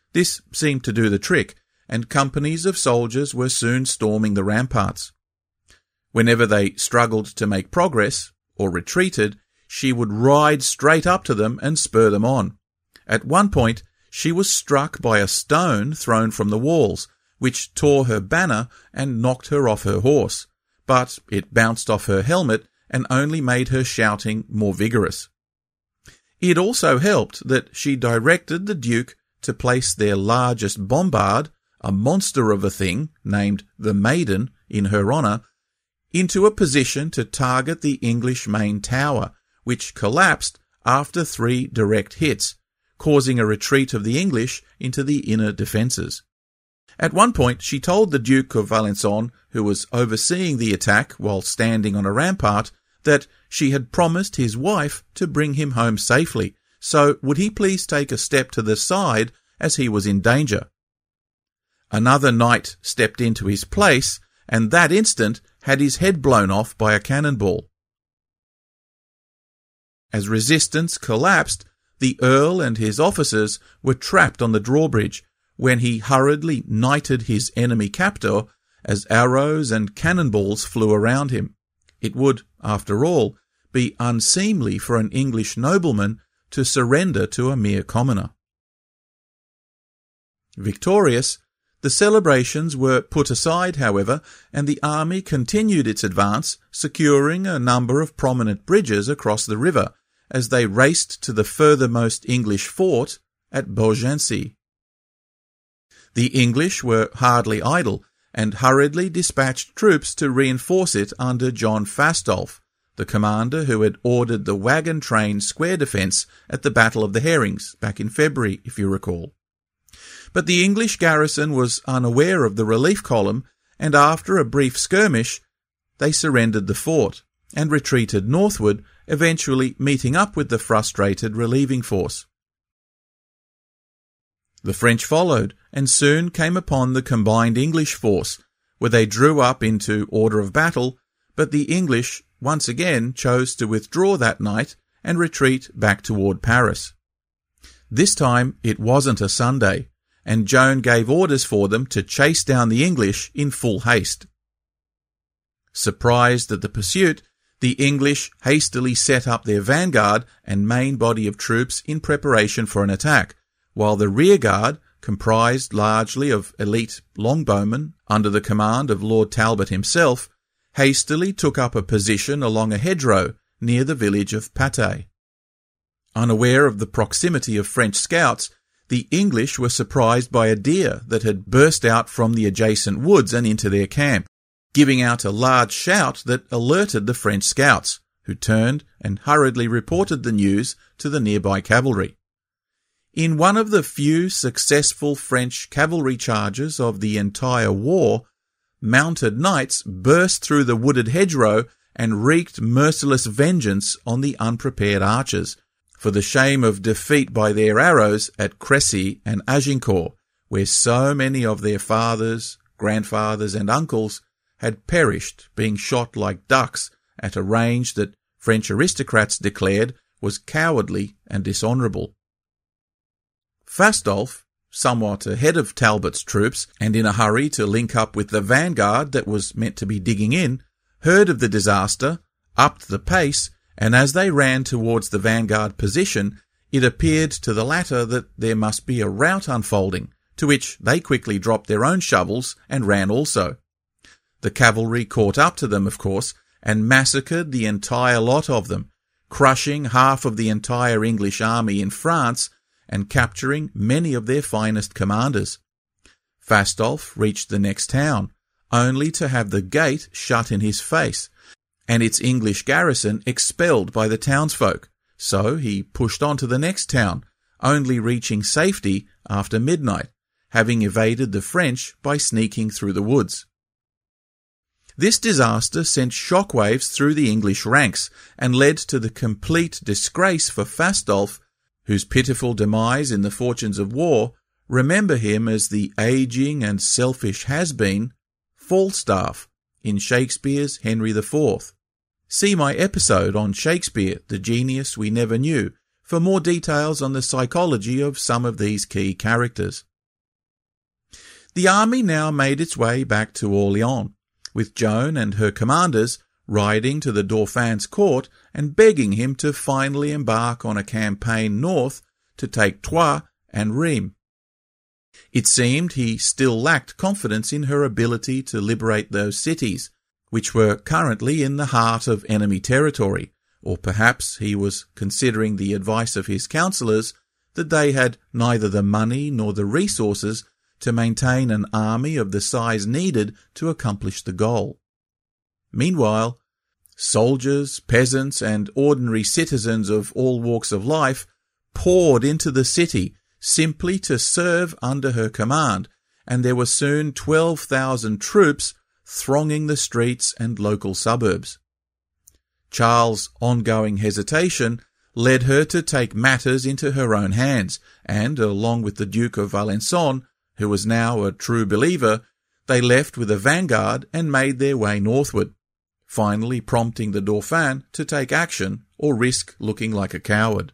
This seemed to do the trick, and companies of soldiers were soon storming the ramparts. Whenever they struggled to make progress, or retreated, she would ride straight up to them and spur them on. At one point, she was struck by a stone thrown from the walls, which tore her banner and knocked her off her horse, but it bounced off her helmet and only made her shouting more vigorous. It also helped that she directed the Duke to place their largest bombard, a monster of a thing named the Maiden in her honour, into a position to target the English main tower, which collapsed after three direct hits, causing a retreat of the English into the inner defences. At one point, she told the Duke of Alençon, who was overseeing the attack while standing on a rampart, that she had promised his wife to bring him home safely, so would he please take a step to the side as he was in danger. Another knight stepped into his place, and that instant had his head blown off by a cannonball. As resistance collapsed, the Earl and his officers were trapped on the drawbridge, when he hurriedly knighted his enemy captor as arrows and cannonballs flew around him. It would, after all, be unseemly for an English nobleman to surrender to a mere commoner. Victorious, the celebrations were put aside, however, and the army continued its advance, securing a number of prominent bridges across the river as they raced to the furthermost English fort at Beaugency. The English were hardly idle, and hurriedly dispatched troops to reinforce it under John Fastolf, the commander who had ordered the wagon train square defence at the Battle of the Herrings back in February, if you recall. But the English garrison was unaware of the relief column, and after a brief skirmish, they surrendered the fort and retreated northward, eventually meeting up with the frustrated relieving force. The French followed, and soon came upon the combined English force, where they drew up into order of battle, but the English once again chose to withdraw that night and retreat back toward Paris. This time it wasn't a Sunday, and Joan gave orders for them to chase down the English in full haste. Surprised at the pursuit, the English hastily set up their vanguard and main body of troops in preparation for an attack, while the rearguard, comprised largely of elite longbowmen under the command of Lord Talbot himself, hastily took up a position along a hedgerow near the village of Patay. Unaware of the proximity of French scouts, the English were surprised by a deer that had burst out from the adjacent woods and into their camp, giving out a large shout that alerted the French scouts, who turned and hurriedly reported the news to the nearby cavalry. In one of the few successful French cavalry charges of the entire war, mounted knights burst through the wooded hedgerow and wreaked merciless vengeance on the unprepared archers, for the shame of defeat by their arrows at Crécy and Agincourt, where so many of their fathers, grandfathers and uncles had perished being shot like ducks at a range that French aristocrats declared was cowardly and dishonourable. Fastolf, somewhat ahead of Talbot's troops and in a hurry to link up with the vanguard that was meant to be digging in, heard of the disaster, upped the pace, and as they ran towards the vanguard position, it appeared to the latter that there must be a rout unfolding, to which they quickly dropped their own shovels and ran also. The cavalry caught up to them, of course, and massacred the entire lot of them, crushing half of the entire English army in France and capturing many of their finest commanders. Fastolf reached the next town, only to have the gate shut in his face, and its English garrison expelled by the townsfolk, so he pushed on to the next town, only reaching safety after midnight, having evaded the French by sneaking through the woods. This disaster sent shockwaves through the English ranks and led to the complete disgrace for Fastolf, whose pitiful demise in the fortunes of war remember him as the ageing and selfish has-been Falstaff in Shakespeare's Henry the Fourth. See my episode on Shakespeare, the genius we never knew, for more details on the psychology of some of these key characters. The army now made its way back to Orleans, with Joan and her commanders riding to the Dauphin's court and begging him to finally embark on a campaign north to take Troyes and Rheims. It seemed he still lacked confidence in her ability to liberate those cities, which were currently in the heart of enemy territory, or perhaps he was considering the advice of his counsellors that they had neither the money nor the resources to maintain an army of the size needed to accomplish the goal. Meanwhile, soldiers, peasants, and ordinary citizens of all walks of life poured into the city simply to serve under her command, and there were soon twelve thousand troops thronging the streets and local suburbs. Charles' ongoing hesitation led her to take matters into her own hands, and, along with the Duke of Alençon, who was now a true believer, they left with a vanguard and made their way northward, finally prompting the Dauphin to take action or risk looking like a coward.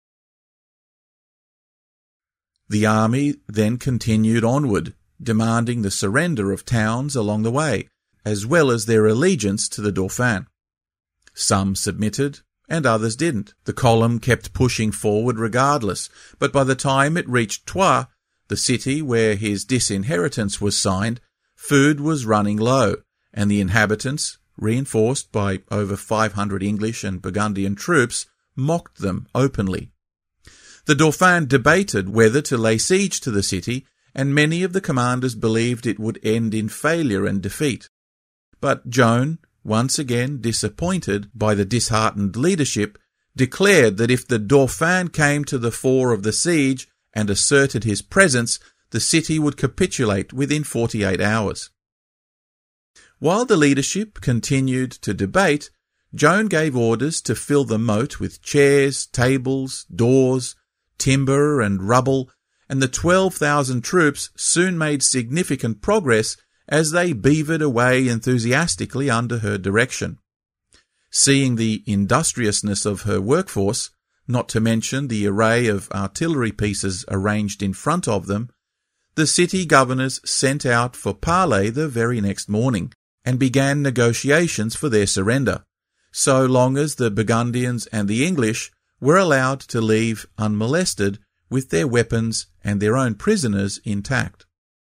The army then continued onward, demanding the surrender of towns along the way, as well as their allegiance to the Dauphin. Some submitted, and others didn't. The column kept pushing forward regardless, but by the time it reached Troyes, the city where his disinheritance was signed, food was running low, and the inhabitants, reinforced by over five hundred English and Burgundian troops, mocked them openly. The Dauphin debated whether to lay siege to the city, and many of the commanders believed it would end in failure and defeat. But Joan, once again disappointed by the disheartened leadership, declared that if the Dauphin came to the fore of the siege and asserted his presence, the city would capitulate within forty-eight hours. While the leadership continued to debate, Joan gave orders to fill the moat with chairs, tables, doors, timber and rubble, and the twelve thousand troops soon made significant progress as they beavered away enthusiastically under her direction. Seeing the industriousness of her workforce, not to mention the array of artillery pieces arranged in front of them, the city governors sent out for parley the very next morning, and began negotiations for their surrender, so long as the Burgundians and the English were allowed to leave unmolested with their weapons and their own prisoners intact.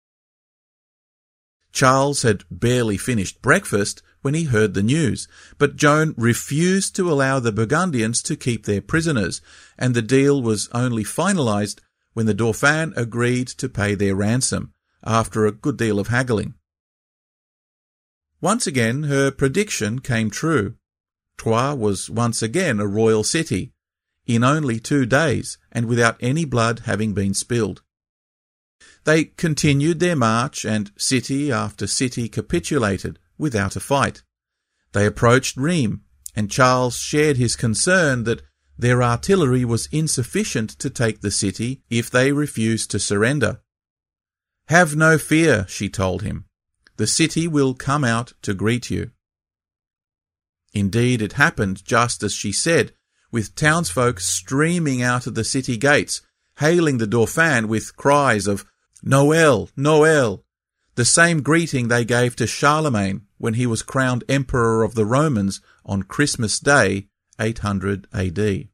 Charles had barely finished breakfast when he heard the news, but Joan refused to allow the Burgundians to keep their prisoners, and the deal was only finalized when the Dauphin agreed to pay their ransom, after a good deal of haggling. Once again her prediction came true. Troyes was once again a royal city, in only two days, and without any blood having been spilled. They continued their march, and city after city capitulated without a fight. They approached Rheims, and Charles shared his concern that their artillery was insufficient to take the city if they refused to surrender. "Have no fear," she told him. "The city will come out to greet you." Indeed, it happened just as she said, with townsfolk streaming out of the city gates, hailing the Dauphin with cries of "Noël, Noël," the same greeting they gave to Charlemagne when he was crowned Emperor of the Romans on Christmas Day, eight hundred A D.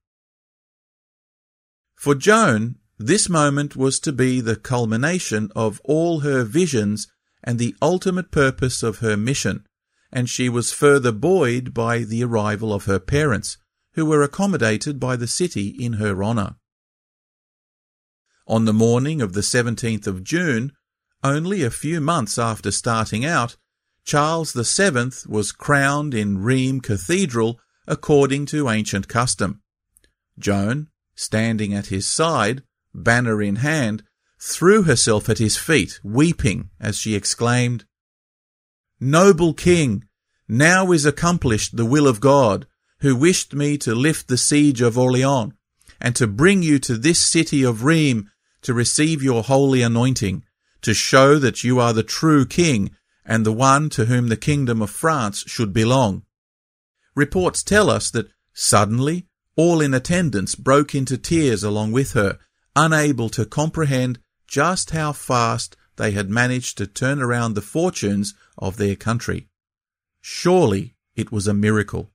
For Joan, this moment was to be the culmination of all her visions and the ultimate purpose of her mission, and she was further buoyed by the arrival of her parents, who were accommodated by the city in her honour. On the morning of the seventeenth of June, only a few months after starting out, Charles the Seventh was crowned in Rheims Cathedral according to ancient custom. Joan, standing at his side, banner in hand, threw herself at his feet, weeping, as she exclaimed, "Noble King, now is accomplished the will of God, who wished me to lift the siege of Orleans, and to bring you to this city of Rheims to receive your holy anointing, to show that you are the true king, and the one to whom the kingdom of France should belong." Reports tell us that suddenly all in attendance broke into tears along with her, unable to comprehend just how fast they had managed to turn around the fortunes of their country. Surely it was a miracle.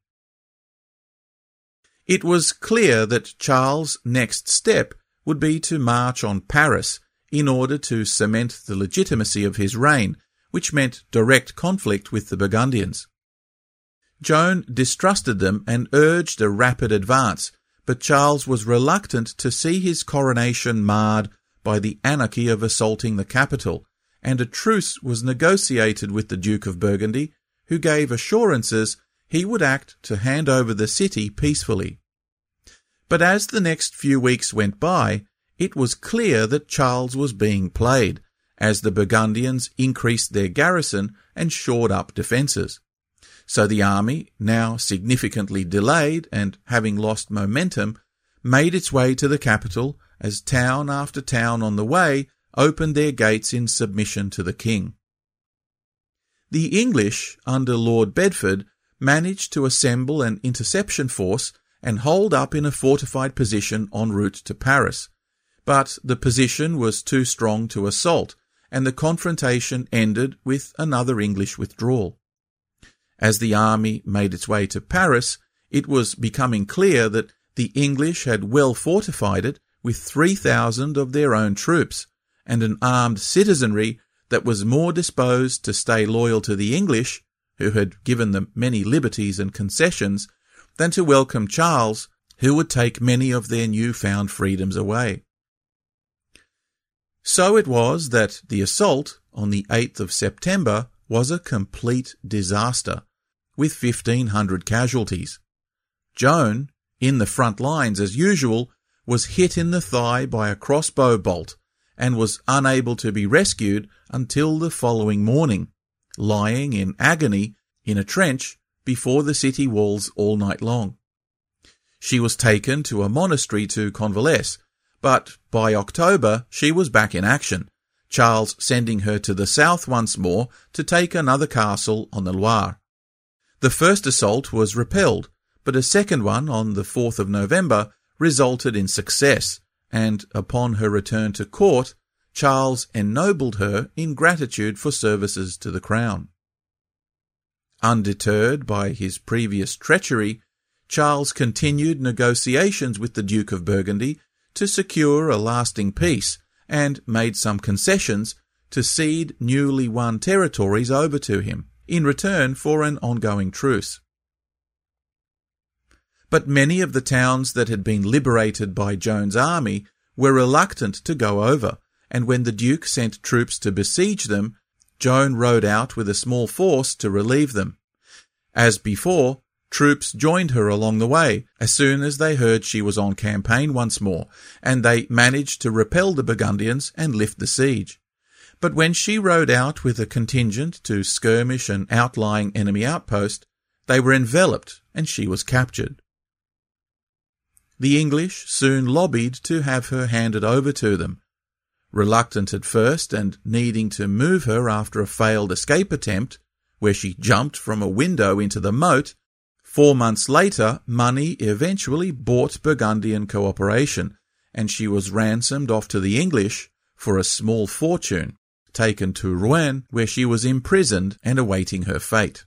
It was clear that Charles' next step would be to march on Paris in order to cement the legitimacy of his reign, which meant direct conflict with the Burgundians. Joan distrusted them and urged a rapid advance, but Charles was reluctant to see his coronation marred by the anarchy of assaulting the capital, and a truce was negotiated with the Duke of Burgundy, who gave assurances he would act to hand over the city peacefully. But as the next few weeks went by, it was clear that Charles was being played, as the Burgundians increased their garrison and shored up defences. So the army, now significantly delayed and having lost momentum, made its way to the capital as town after town on the way opened their gates in submission to the king. The English, under Lord Bedford, managed to assemble an interception force and hold up in a fortified position en route to Paris, but the position was too strong to assault, and the confrontation ended with another English withdrawal. As the army made its way to Paris, it was becoming clear that the English had well fortified it with three thousand of their own troops, and an armed citizenry that was more disposed to stay loyal to the English, who had given them many liberties and concessions, than to welcome Charles, who would take many of their newfound freedoms away. So it was that the assault on the eighth of September was a complete disaster, with fifteen hundred casualties. Joan, in the front lines as usual, was hit in the thigh by a crossbow bolt and was unable to be rescued until the following morning, lying in agony in a trench before the city walls all night long. She was taken to a monastery to convalesce, but by October she was back in action, Charles sending her to the south once more to take another castle on the Loire. The first assault was repelled, but a second one on the fourth of November resulted in success, and upon her return to court, Charles ennobled her in gratitude for services to the crown. Undeterred by his previous treachery, Charles continued negotiations with the Duke of Burgundy to secure a lasting peace, and made some concessions to cede newly won territories over to him, in return for an ongoing truce. But many of the towns that had been liberated by Joan's army were reluctant to go over, and when the Duke sent troops to besiege them, Joan rode out with a small force to relieve them. As before, troops joined her along the way as soon as they heard she was on campaign once more, and they managed to repel the Burgundians and lift the siege. But when she rode out with a contingent to skirmish an outlying enemy outpost, they were enveloped and she was captured. The English soon lobbied to have her handed over to them. Reluctant at first and needing to move her after a failed escape attempt, where she jumped from a window into the moat, four months later money eventually bought Burgundian cooperation, and she was ransomed off to the English for a small fortune, taken to Rouen, where she was imprisoned and awaiting her fate.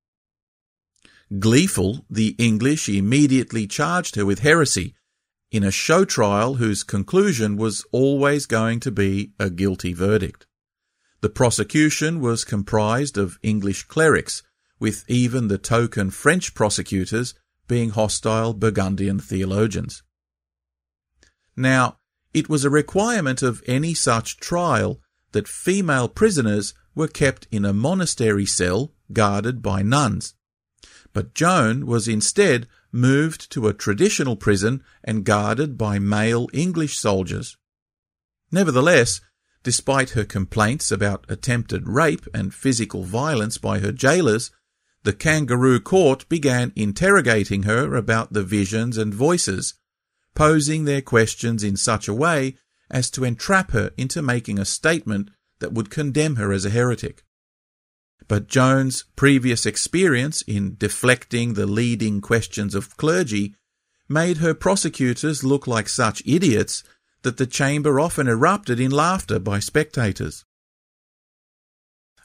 Gleeful, the English immediately charged her with heresy, in a show trial whose conclusion was always going to be a guilty verdict. The prosecution was comprised of English clerics, with even the token French prosecutors being hostile Burgundian theologians. Now, it was a requirement of any such trial that female prisoners were kept in a monastery cell guarded by nuns. But Joan was instead moved to a traditional prison and guarded by male English soldiers. Nevertheless, despite her complaints about attempted rape and physical violence by her jailers, the kangaroo court began interrogating her about the visions and voices, posing their questions in such a way as to entrap her into making a statement that would condemn her as a heretic. But Joan's previous experience in deflecting the leading questions of clergy made her prosecutors look like such idiots that the chamber often erupted in laughter by spectators.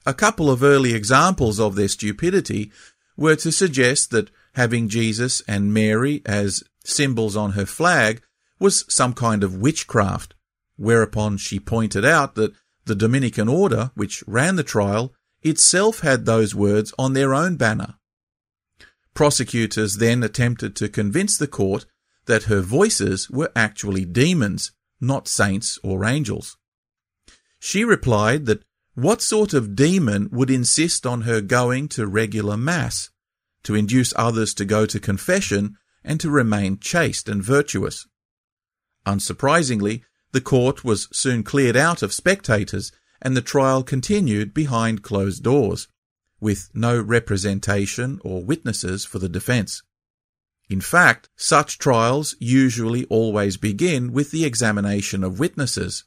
A couple of early examples of their stupidity were to suggest that having Jesus and Mary as symbols on her flag was some kind of witchcraft, whereupon she pointed out that the Dominican order, which ran the trial, itself had those words on their own banner. Prosecutors then attempted to convince the court that her voices were actually demons, not saints or angels. She replied that what sort of demon would insist on her going to regular mass, to induce others to go to confession and to remain chaste and virtuous? Unsurprisingly, the court was soon cleared out of spectators and the trial continued behind closed doors, with no representation or witnesses for the defence. In fact, such trials usually always begin with the examination of witnesses.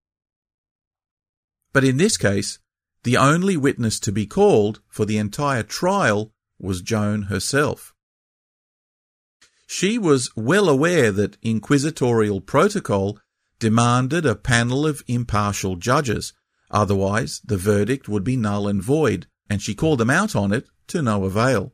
But in this case, the only witness to be called for the entire trial was Joan herself. She was well aware that inquisitorial protocol demanded a panel of impartial judges, otherwise the verdict would be null and void, and she called them out on it to no avail.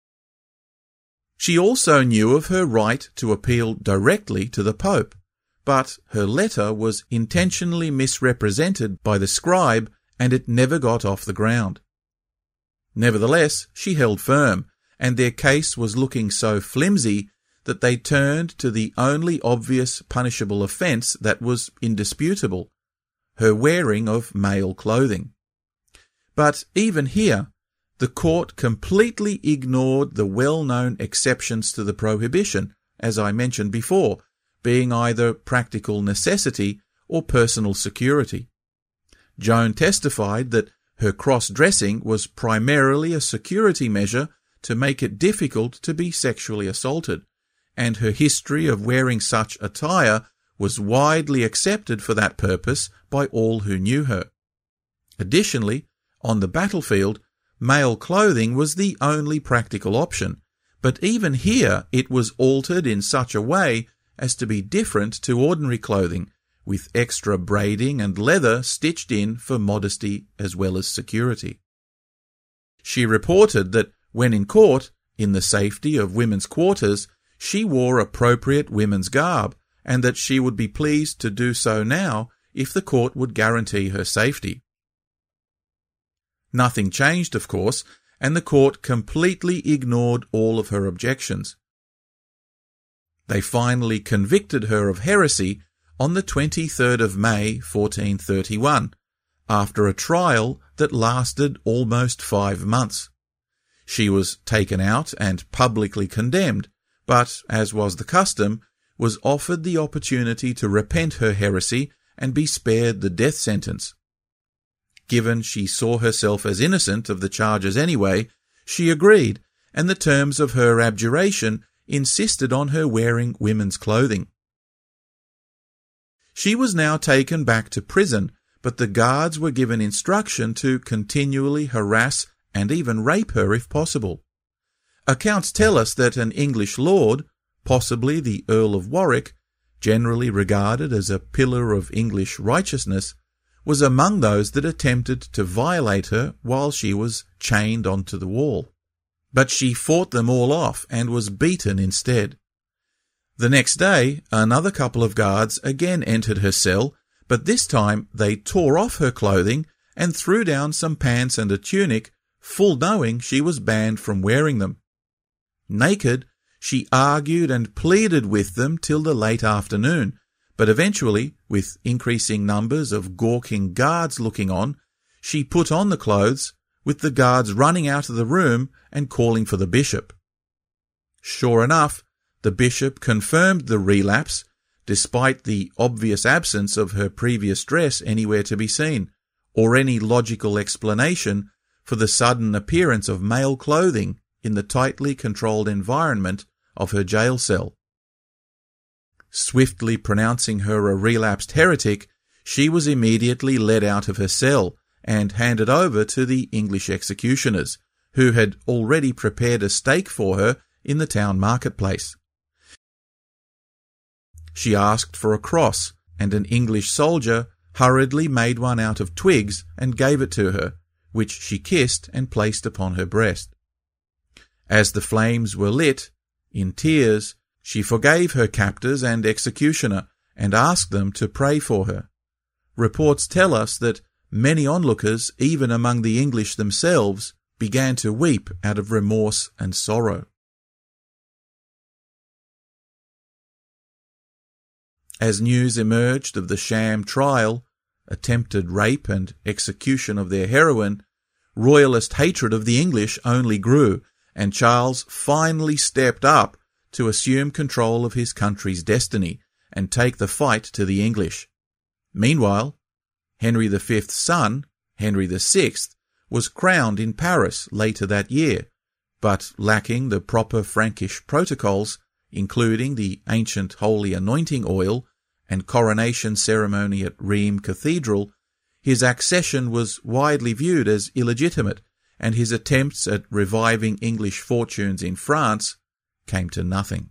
She also knew of her right to appeal directly to the Pope, but her letter was intentionally misrepresented by the scribe and it never got off the ground. Nevertheless, she held firm, and their case was looking so flimsy that they turned to the only obvious punishable offence that was indisputable, her wearing of male clothing. But even here, the court completely ignored the well-known exceptions to the prohibition, as I mentioned before, being either practical necessity or personal security. Joan testified that her cross-dressing was primarily a security measure to make it difficult to be sexually assaulted, and her history of wearing such attire was widely accepted for that purpose by all who knew her. Additionally, on the battlefield, male clothing was the only practical option, but even here it was altered in such a way as to be different to ordinary clothing, with extra braiding and leather stitched in for modesty as well as security. She reported that when in court, in the safety of women's quarters, she wore appropriate women's garb, and that she would be pleased to do so now if the court would guarantee her safety. Nothing changed, of course, and the court completely ignored all of her objections. They finally convicted her of heresy on the twenty-third of May fourteen thirty-one, after a trial that lasted almost five months. She was taken out and publicly condemned, but, as was the custom, was offered the opportunity to repent her heresy and be spared the death sentence. Given she saw herself as innocent of the charges anyway, she agreed, and the terms of her abjuration insisted on her wearing women's clothing. She was now taken back to prison, but the guards were given instruction to continually harass and even rape her if possible. Accounts tell us that an English lord, possibly the Earl of Warwick, generally regarded as a pillar of English righteousness, was among those that attempted to violate her while she was chained onto the wall. But she fought them all off and was beaten instead. The next day, another couple of guards again entered her cell, but this time they tore off her clothing and threw down some pants and a tunic, full knowing she was banned from wearing them. Naked, she argued and pleaded with them till the late afternoon, but eventually, with increasing numbers of gawking guards looking on, she put on the clothes, with the guards running out of the room and calling for the bishop. Sure enough, the bishop confirmed the relapse, despite the obvious absence of her previous dress anywhere to be seen, or any logical explanation for the sudden appearance of male clothing in the tightly controlled environment of her jail cell. Swiftly pronouncing her a relapsed heretic, she was immediately led out of her cell and handed over to the English executioners, who had already prepared a stake for her in the town marketplace. She asked for a cross, and an English soldier hurriedly made one out of twigs and gave it to her, which she kissed and placed upon her breast. As the flames were lit, in tears, she forgave her captors and executioner and asked them to pray for her. Reports tell us that many onlookers, even among the English themselves, began to weep out of remorse and sorrow. As news emerged of the sham trial, attempted rape and execution of their heroine, royalist hatred of the English only grew, and Charles finally stepped up to assume control of his country's destiny and take the fight to the English. Meanwhile, Henry the Fifth's son, Henry the Sixth, was crowned in Paris later that year, but lacking the proper Frankish protocols, including the ancient holy anointing oil and coronation ceremony at Rheims Cathedral, his accession was widely viewed as illegitimate, and his attempts at reviving English fortunes in France came to nothing.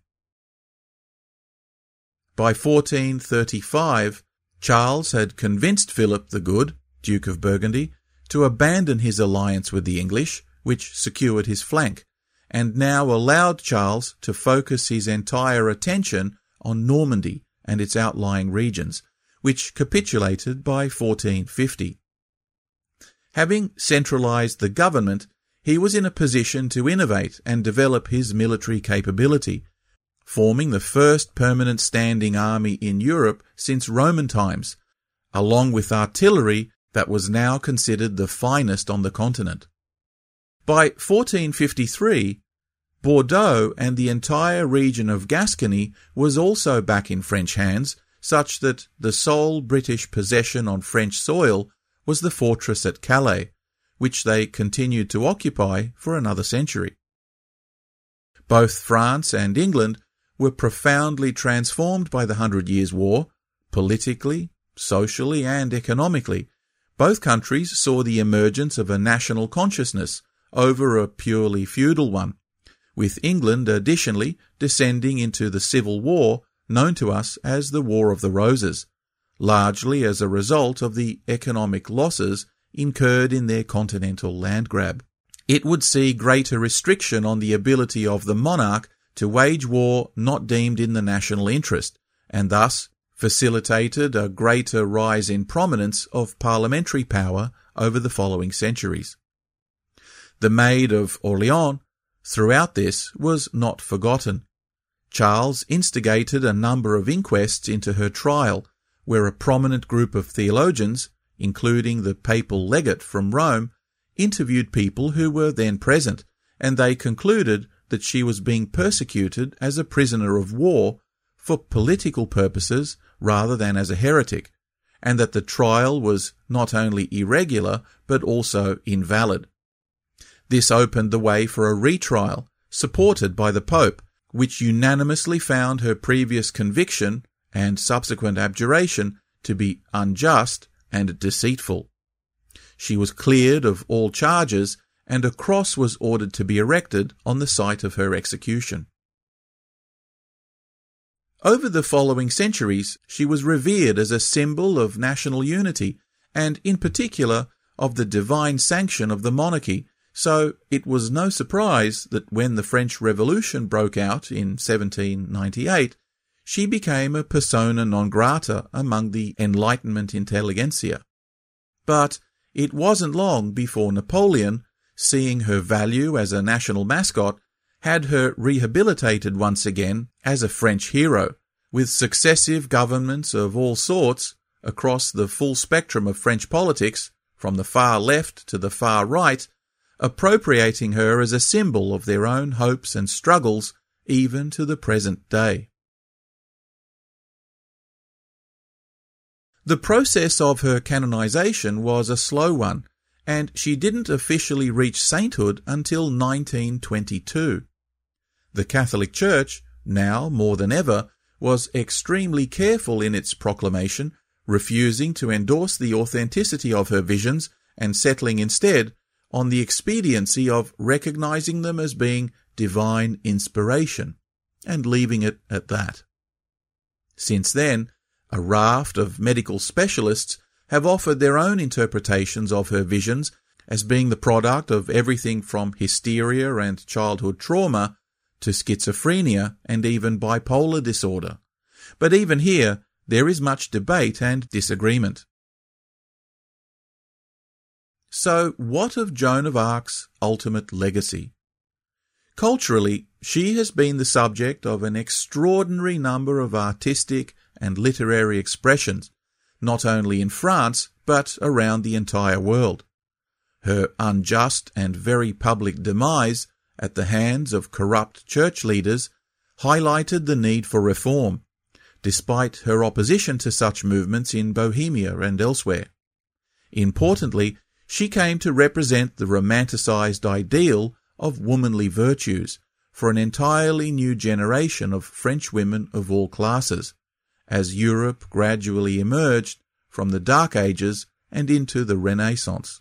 By fourteen thirty-five, Charles had convinced Philip the Good, Duke of Burgundy, to abandon his alliance with the English, which secured his flank, and now allowed Charles to focus his entire attention on Normandy and its outlying regions, which capitulated by fourteen fifty. Having centralized the government, he was in a position to innovate and develop his military capability, forming the first permanent standing army in Europe since Roman times, along with artillery that was now considered the finest on the continent. By fourteen fifty-three, Bordeaux and the entire region of Gascony was also back in French hands, such that the sole British possession on French soil was the fortress at Calais, which they continued to occupy for another century. Both France and England were profoundly transformed by the Hundred Years' War, politically, socially, and economically. Both countries saw the emergence of a national consciousness over a purely feudal one, with England additionally descending into the Civil War known to us as the War of the Roses, largely as a result of the economic losses incurred in their continental land grab. It would see greater restriction on the ability of the monarch to wage war not deemed in the national interest, and thus facilitated a greater rise in prominence of parliamentary power over the following centuries. The Maid of Orleans, throughout this, was not forgotten. Charles instigated a number of inquests into her trial, where a prominent group of theologians, including the papal legate from Rome, interviewed people who were then present, and they concluded that she was being persecuted as a prisoner of war for political purposes rather than as a heretic, and that the trial was not only irregular but also invalid. This opened the way for a retrial, supported by the Pope, which unanimously found her previous conviction and subsequent abjuration to be unjust and deceitful. She was cleared of all charges, and a cross was ordered to be erected on the site of her execution. Over the following centuries, she was revered as a symbol of national unity, and in particular of the divine sanction of the monarchy, so it was no surprise that when the French Revolution broke out in seventeen ninety-eight, she became a persona non grata among the Enlightenment intelligentsia. But it wasn't long before Napoleon, seeing her value as a national mascot, had her rehabilitated once again as a French hero, with successive governments of all sorts across the full spectrum of French politics, from the far left to the far right, appropriating her as a symbol of their own hopes and struggles, even to the present day. The process of her canonization was a slow one, and she didn't officially reach sainthood until nineteen twenty-two. The Catholic Church, now more than ever, was extremely careful in its proclamation, refusing to endorse the authenticity of her visions and settling instead on the expediency of recognizing them as being divine inspiration, and leaving it at that. Since then, a raft of medical specialists have offered their own interpretations of her visions as being the product of everything from hysteria and childhood trauma to schizophrenia and even bipolar disorder. But even here, there is much debate and disagreement. So, what of Joan of Arc's ultimate legacy? Culturally, she has been the subject of an extraordinary number of artistic and literary expressions, not only in France, but around the entire world. Her unjust and very public demise at the hands of corrupt church leaders highlighted the need for reform, despite her opposition to such movements in Bohemia and elsewhere. Importantly, she came to represent the romanticized ideal of womanly virtues for an entirely new generation of French women of all classes, as Europe gradually emerged from the Dark Ages and into the Renaissance.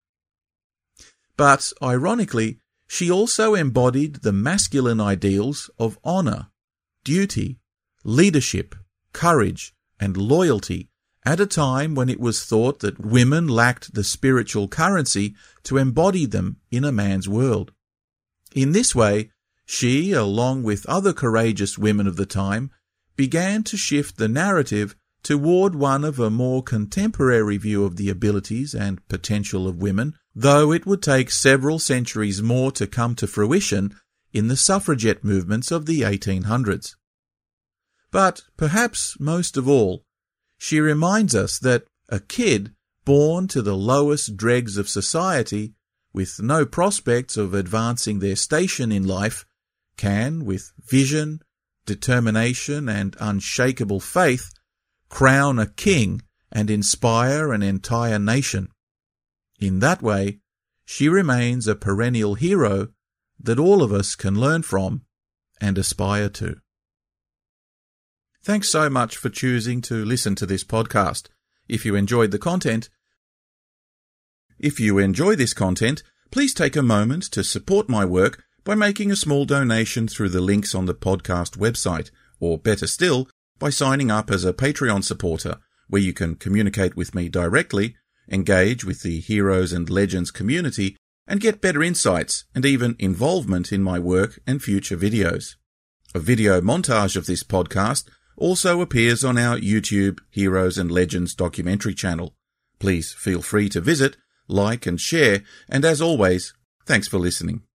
But, ironically, she also embodied the masculine ideals of honour, duty, leadership, courage, and loyalty at a time when it was thought that women lacked the spiritual currency to embody them in a man's world. In this way, she, along with other courageous women of the time, began to shift the narrative toward one of a more contemporary view of the abilities and potential of women, though it would take several centuries more to come to fruition in the suffragette movements of the eighteen hundreds. But perhaps most of all, she reminds us that a kid born to the lowest dregs of society, with no prospects of advancing their station in life, can, with vision, determination, and unshakable faith, crown a king and inspire an entire nation. In that way, she remains a perennial hero that all of us can learn from and aspire to. Thanks so much for choosing to listen to this podcast. If you enjoyed the content, if you enjoy this content, please take a moment to support my work by making a small donation through the links on the podcast website, or better still, by signing up as a Patreon supporter, where you can communicate with me directly, engage with the Heroes and Legends community, and get better insights and even involvement in my work and future videos. A video montage of this podcast also appears on our YouTube Heroes and Legends documentary channel. Please feel free to visit, like and share, and as always, thanks for listening.